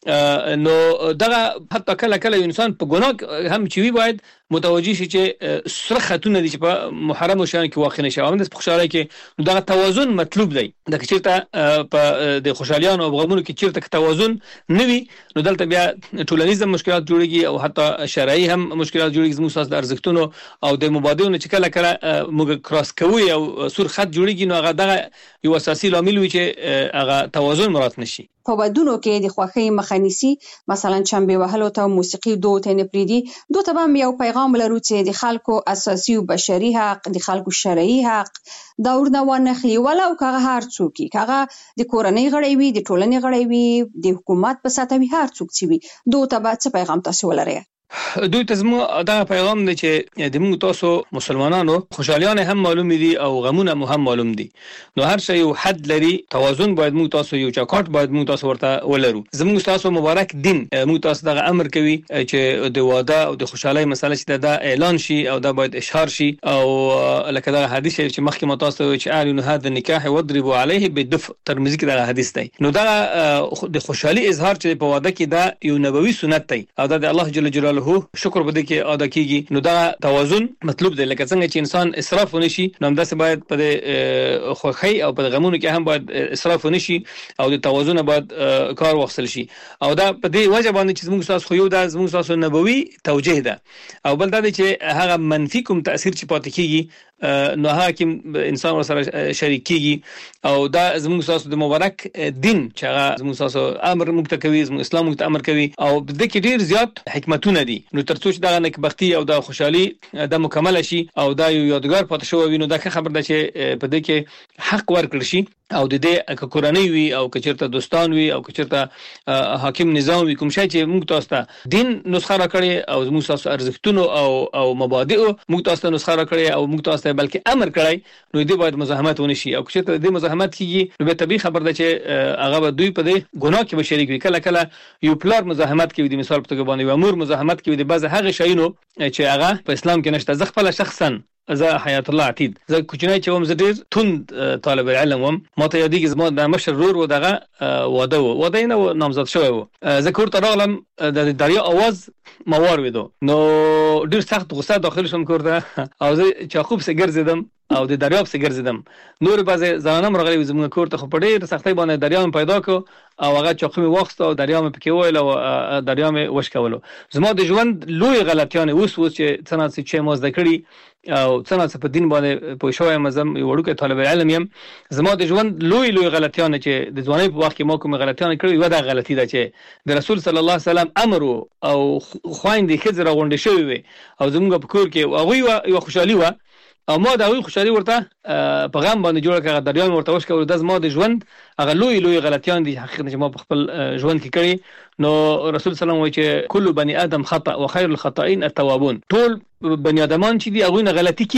Speaker 16: نو دغه حتی کله کله انسان په ګناه هم چوي باید متوجي شي چې سره خاتون دي چې په محرم شان کې واقع نشي او د خوشاله کې دغه توازن مطلوب دی. د چیرته په د خوشالیانو او غمونو کې چیرته توازن نوي نو دلته بیا ټولنیز مشکلات جوړيږي او حتی شرعي هم مشکلات جوړيږي. زموږ ساس د ارزښتونو او د مبادلونو چې کله کله موږ کراس کوي او سور خط جوړيږي نو هغه دغه یو اساسي لامل وي چې هغه توازن مراعات نشي.
Speaker 4: په ودونو کې د خوښۍ مخنیسي مثلا چمبه وهلو ته موسیقي دوت نه پریدي دوته هم یو پیغام لرو چې د خلکو اساسي او بشري حق د خلکو شرعي حق دا ورنه ونخلي ولا او کغه هر څوک کغه د کورنۍ غړي وي د ټولنې غړي وي د حکومت په ساته وي هر څوک چې وي دوته به څه پیغام تاسو ولرئ؟
Speaker 16: دوی ته زمو دا پیغام دی چې د موږ تاسو مسلمانانو خوشالیان هم معلوم دي او غمونه هم معلوم دي نو هر شی یو حد لري توازن باید موږ تاسو یو چاکاټ باید موږ تاسو ورته ولرو. زموږ تاسو مبارک دین موږ تاسو دغه امر کوي چې د واده او د خوشحالي مسله چې دا اعلان شي او دا باید اشهار شي او لکه دا حدیث چې مخکې مو تاسو چې اعلان هذا النکاح وضربوا عليه بالدف ترمذی کې دا حدیث دی نو دا د خوشحالي اظهار چې په واده کې دا یو نبوي سنت دی او دا د الله جل جلاله شکر بده کې ادا کیږي نو دا توازن مطلوب دی. لکه څنګه چې انسان اسراف ونشي نو همداسې باید په خوخي او په غمونو کې هم باید اسراف ونشي او د توازن باید کار واخصل شي او دا په دې وجه باندې چې موږ تاسو خو یو دا موږ تاسو نبوي توجیه ده او بل دا چې هغه منفي کوم تاثیر چې پاتې کیږي نو حاکم انسان سره شریک کیږي او دا زموږ تاسو د مبارک دین چې هغه زموږ تاسو امر موږ ته کوي زموږ اسلام موږ ته امر کوي او د دې کې ډیر زیات حکمتونه دي نو ترڅو چې دا نکبختي او د خوشحالي د مکمل شي او دا یو یادګار پاتې شو وینو دا خبر ده چې په دې کې حق ورکړ شي او د دې کورنۍ وي او کچرته دوستان وي او کچرته حاکم نظام وي کوم شي چې موږ تاسو ته دین نسخه راکړي او موږ تاسو ارزښتونو او او مبادئ موږ تاسو ته نسخه راکړي او موږ تاسو بلکې امر کړی نو دې باید مزاحمت ونشي او چې ته دې مزاحمت کیږي نو به طبيعي خبر ده چې هغه به دوی په دې ګناه کې شریک وي. کله کله یو پلار مزاحمت کوي د مثال په توګه باندې یو امور مزاحمت کوي د بعض هغه شیونو چې هغه په اسلام کې نشته. زه خپل شخصا زه حیات الله عتید زه کوچنی چې وم زه ډیر تند طالب علم وم ما ته یادېږي زما د مشر ورور و دغه واده و واده نه نامزد شوی و زه کور ته راغلم د دریا اواز ما واورېدو نو ډیر سخت غوسه داخل شوم کور ته او زه چاقوب سره ګرځیدم او د دریاب سره ګرځیدم نور بعضی ځانم راغلی زموږ کور ته خو په ډیر سختۍ باندې دریاب پیدا کو او هغه چاقو می واخست او دریاب پکې ویل او دریاب وشکولو. زما د ژوند لوی غلطیان اوس اوس چې څنګه چې مو زده کړی او څنګه په دین باندې په شوې مزم وړوکه طالب علم يم زما د ژوند لوی لوی غلطیان چې د ځوانۍ په وخت کې ما کوم غلطیان کړی و دا غلطی ده چې د رسول صلی الله علیه وسلم امر او خويندې خزر غونډې شوی وي او زموږ په کور کې هغه یو خوشحالي و او ما دا وی خوشحالي ورته په غم باندې جوړ کړه دریان ورته وښ کول د زما د ژوند هغه لوی لوی غلطیان دي حقیقت چې ما په خپل ژوند کې کړی نو رسول صلی الله علیه وسلم وایي چې کل بني ادم خطا وخير الخطائين التوابون ټول بني ادمان چې دي هغه نه غلطي کیږي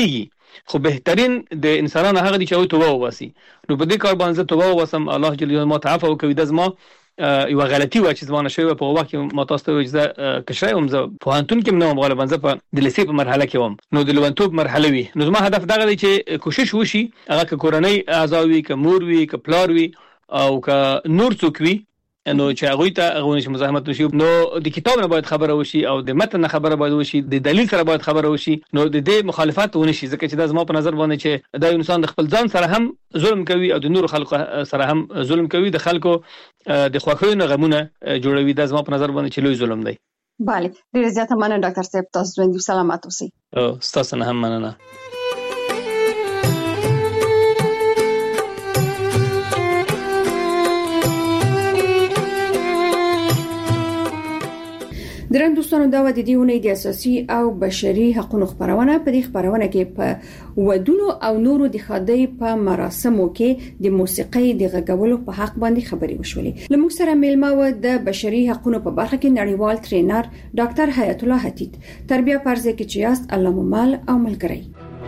Speaker 16: خو بهترین د انسانانو هغه دي چې او توبه وباسي. نو په دې کار باندې توبه وباسم الله جل جلاله ما تعفو کوي د زما یو غلطي و چې زمانه شوی په وخت کې ما تاسو ته اجازه کښای هم زه په انتون کې نو غالبا زه په د لیسې په مرحله کې وم نو د لونتوب مرحله وی نو زما هدف دغه دی چې کوشش وشي هغه کورنۍ اعضاء وي ک مور وي ک پلار وي او ک نور څوک وي نو چې هغه ته هغه نشي مزاحمت وشي نو د کتاب نه باید خبره وشي او د متن خبره باید وشي د دلیل سره باید خبره وشي نو د دې مخالفت ونشي ځکه چې د زما په نظر باندې چې د انسان د خپل ځان سره هم ظلم کوي او د نور خلکو سره هم ظلم کوي د خلکو د خوښیو نه غمونه جوړوي د زما په نظر باندې چې لوی ظلم دی.
Speaker 17: بله ډیر زیاته مننه ډاکټر صاحب تاسو ژوند سلامت اوسئ.
Speaker 16: او تاسو نه هم مننه.
Speaker 4: درن دوستانو دا و د دیونه د اساسي او بشري حقوقو خبرونه په دې خبرونه کې په ودونو او نورو د خدای په مراسمو کې د موسیقي د غږولو په حق باندې خبري وشولې. لموږ سره میلمه و د بشري حقوقو په برخه کې نړیوال ټرینر ډاکټر حیات الله حتیت تربیه پرځه کې چې یاست الله مال او ملګری.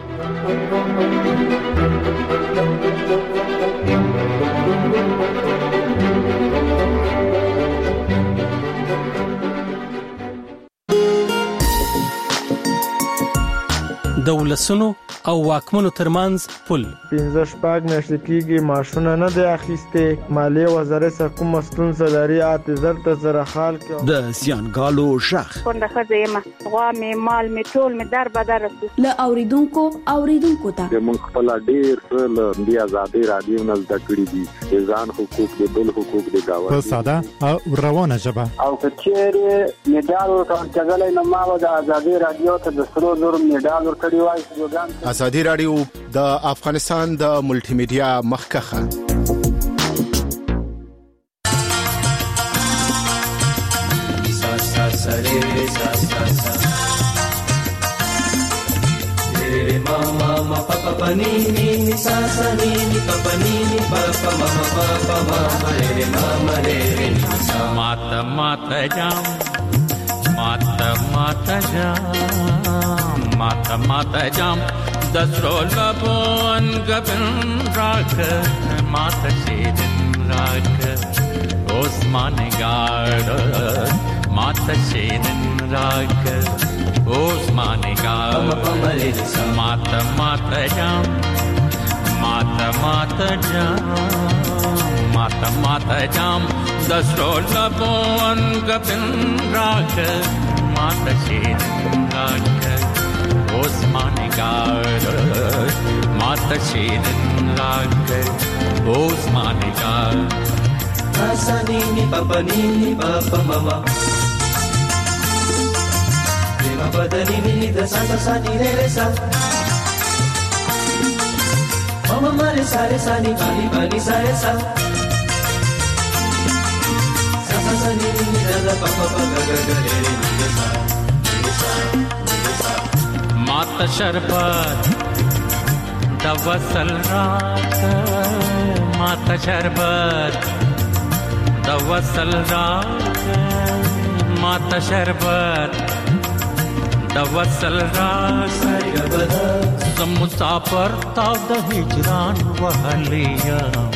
Speaker 18: د ولسونو او واکمنو ترمنځ پل
Speaker 19: پنځه شپږ میاشتې کېږي معاشونه نه دی اخیستې مالیه وزارت سره کوم ستونزه لري اعتذار ته سره حال کې
Speaker 20: د زیانګالو شخ
Speaker 21: څنګه خزه ما غوا می مال می ټول می در بدر
Speaker 22: ل اوریدونکو اوریدونکو ته
Speaker 27: موږ خپل ډیر څه د آزادي رادیو نه زده کړی دي ځان حقوق د بل حقوق د گاوه
Speaker 9: په ساده او روانه ژبه
Speaker 27: او کچېره میډال ورکړل نو ما د آزادي رادیو ته د سرو زر میډال ورکړی وای.
Speaker 23: آزادي رادیو د افغانستان د ملټي میډیا مخکخه
Speaker 28: mama ma pa pa pa ni ni ni sa sa ni ni pa pa ni ni pa pa ma ma pa pa ma ma re ma ma re re ni sa
Speaker 29: mata mata jam mata mata jam mata mata jam dasro labon gabin rak mata shedin rak osman gard mata shedin rak Osmane ga mata mata jam mata mata jam mata mata jam dasrol labon gabin rak mata shedin rak Osmane ga mata shedin rak Osmane ga
Speaker 28: asani ni papa ni ni papa mama Badani ni da sa sa sa ni re re sa Mama mare sa re sa ni bali bali sa re sa Sa sa sa ni ni da da pa pa pa ga ga ga re re ni sa ni sa ni sa
Speaker 29: Mata sharbat da wasal raat Mata sharbat da wasal raat Mata sharbat د وصل راز زم مسافر تا د هجران وهلیا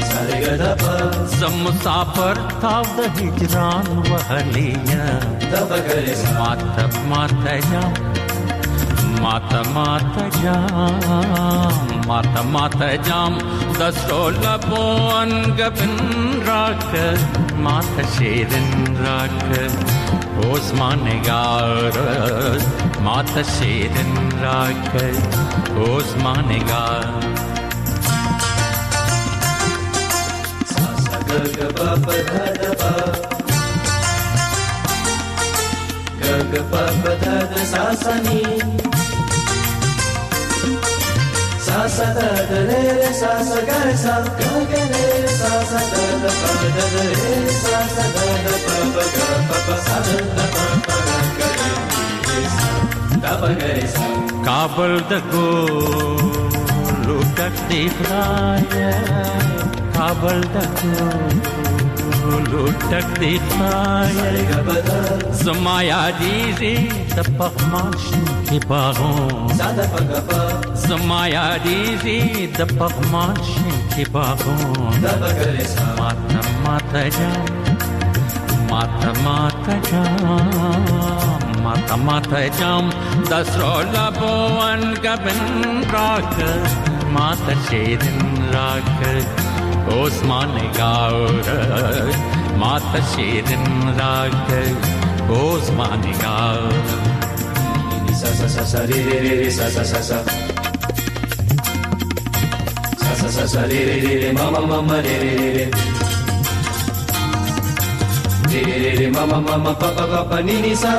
Speaker 29: زم مسافر تا د هجران وهلیا مات مات جام مات مات جام مات مات جام دسول بون گبن راک مات شیرن راک Osmane gar mata shedin rak Osmane gar
Speaker 28: sa sa ga ga pa pa da da pa ga ga pa pa da da sa sa ni sa sa da da re re sa sa ga sa ga ga re sa sa da da pa da da re sa sa da da pa pa ga pa pa sa da da pa pa ga re sa pa ga re sa
Speaker 29: Kabul da go lutak di praya Kabul da go ټولو ټک دی خای زما یادېږي د پخمان شنکې باغون زما یادېږي د پخمان شنکې باغون ماته ماته جام ماته ماته جام ماته ماته جام د سرو لبو انګبن راکړه ماته شیرین راکړه اوس ما نگاور ماته شیرین راکړه اوس ما نگاور سا سا سا سا ری ری ری سا سا سا سا سا سا سا سا ری ری ری ماما ماما ری ری ری ری ری ری ماما ماما پاپا پاپا نی نی سا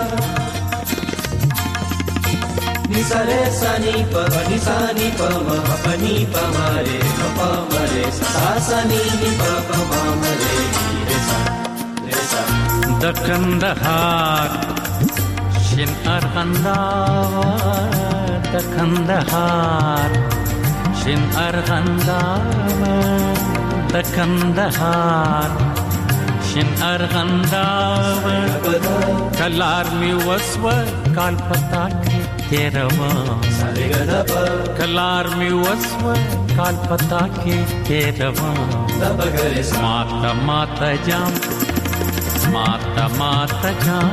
Speaker 29: ni sa re sa ni pa ni sa ni pa ma pa ni pa ma re ma pa ma re sa sa ni ni pa pa ma ma re re sa re sa da Kandahar shin Arghandawa da Kandahar shin Arghandawa da Kandahar shin Arghandawa kalar mi waswa kal pata ke तेरवा कलार में वस्व काल पता के तेरवा माता माता जाम माता माता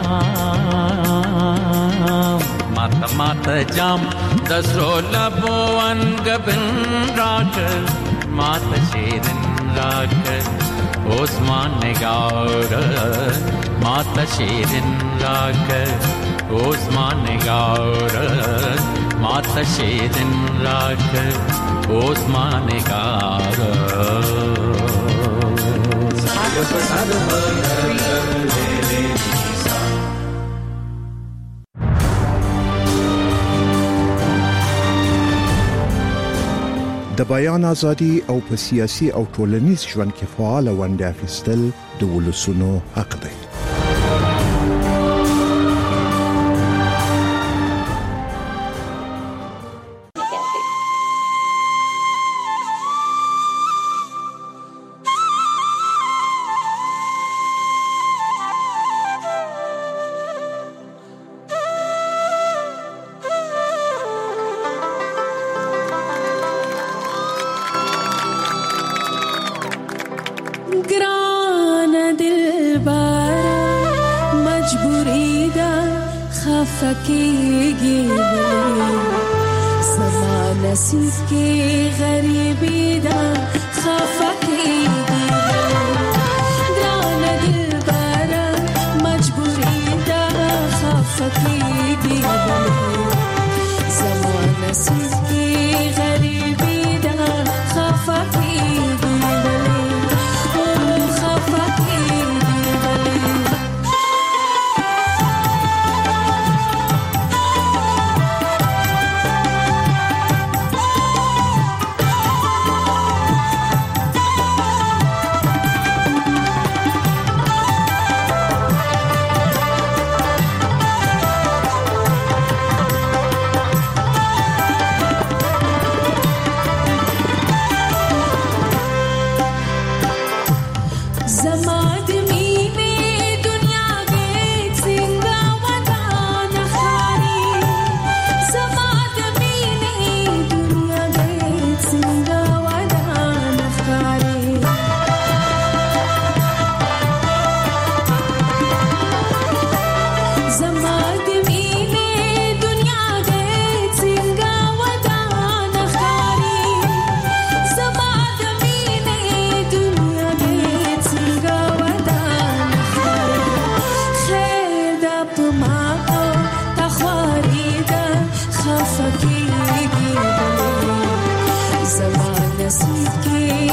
Speaker 29: जाम माता माता जाम दसरो लबो अनगबिन राग माता शेरन राग ओस्मान निगार माता शेरन राग ओस्मान निगार माता शेरन राग ओस्मान निगार
Speaker 13: د بیان ازادي او په سیاسي او ټولنیز ژوند کې فعال ونډه اخیستل د ولسونو حق دی.
Speaker 1: Zama nasib ke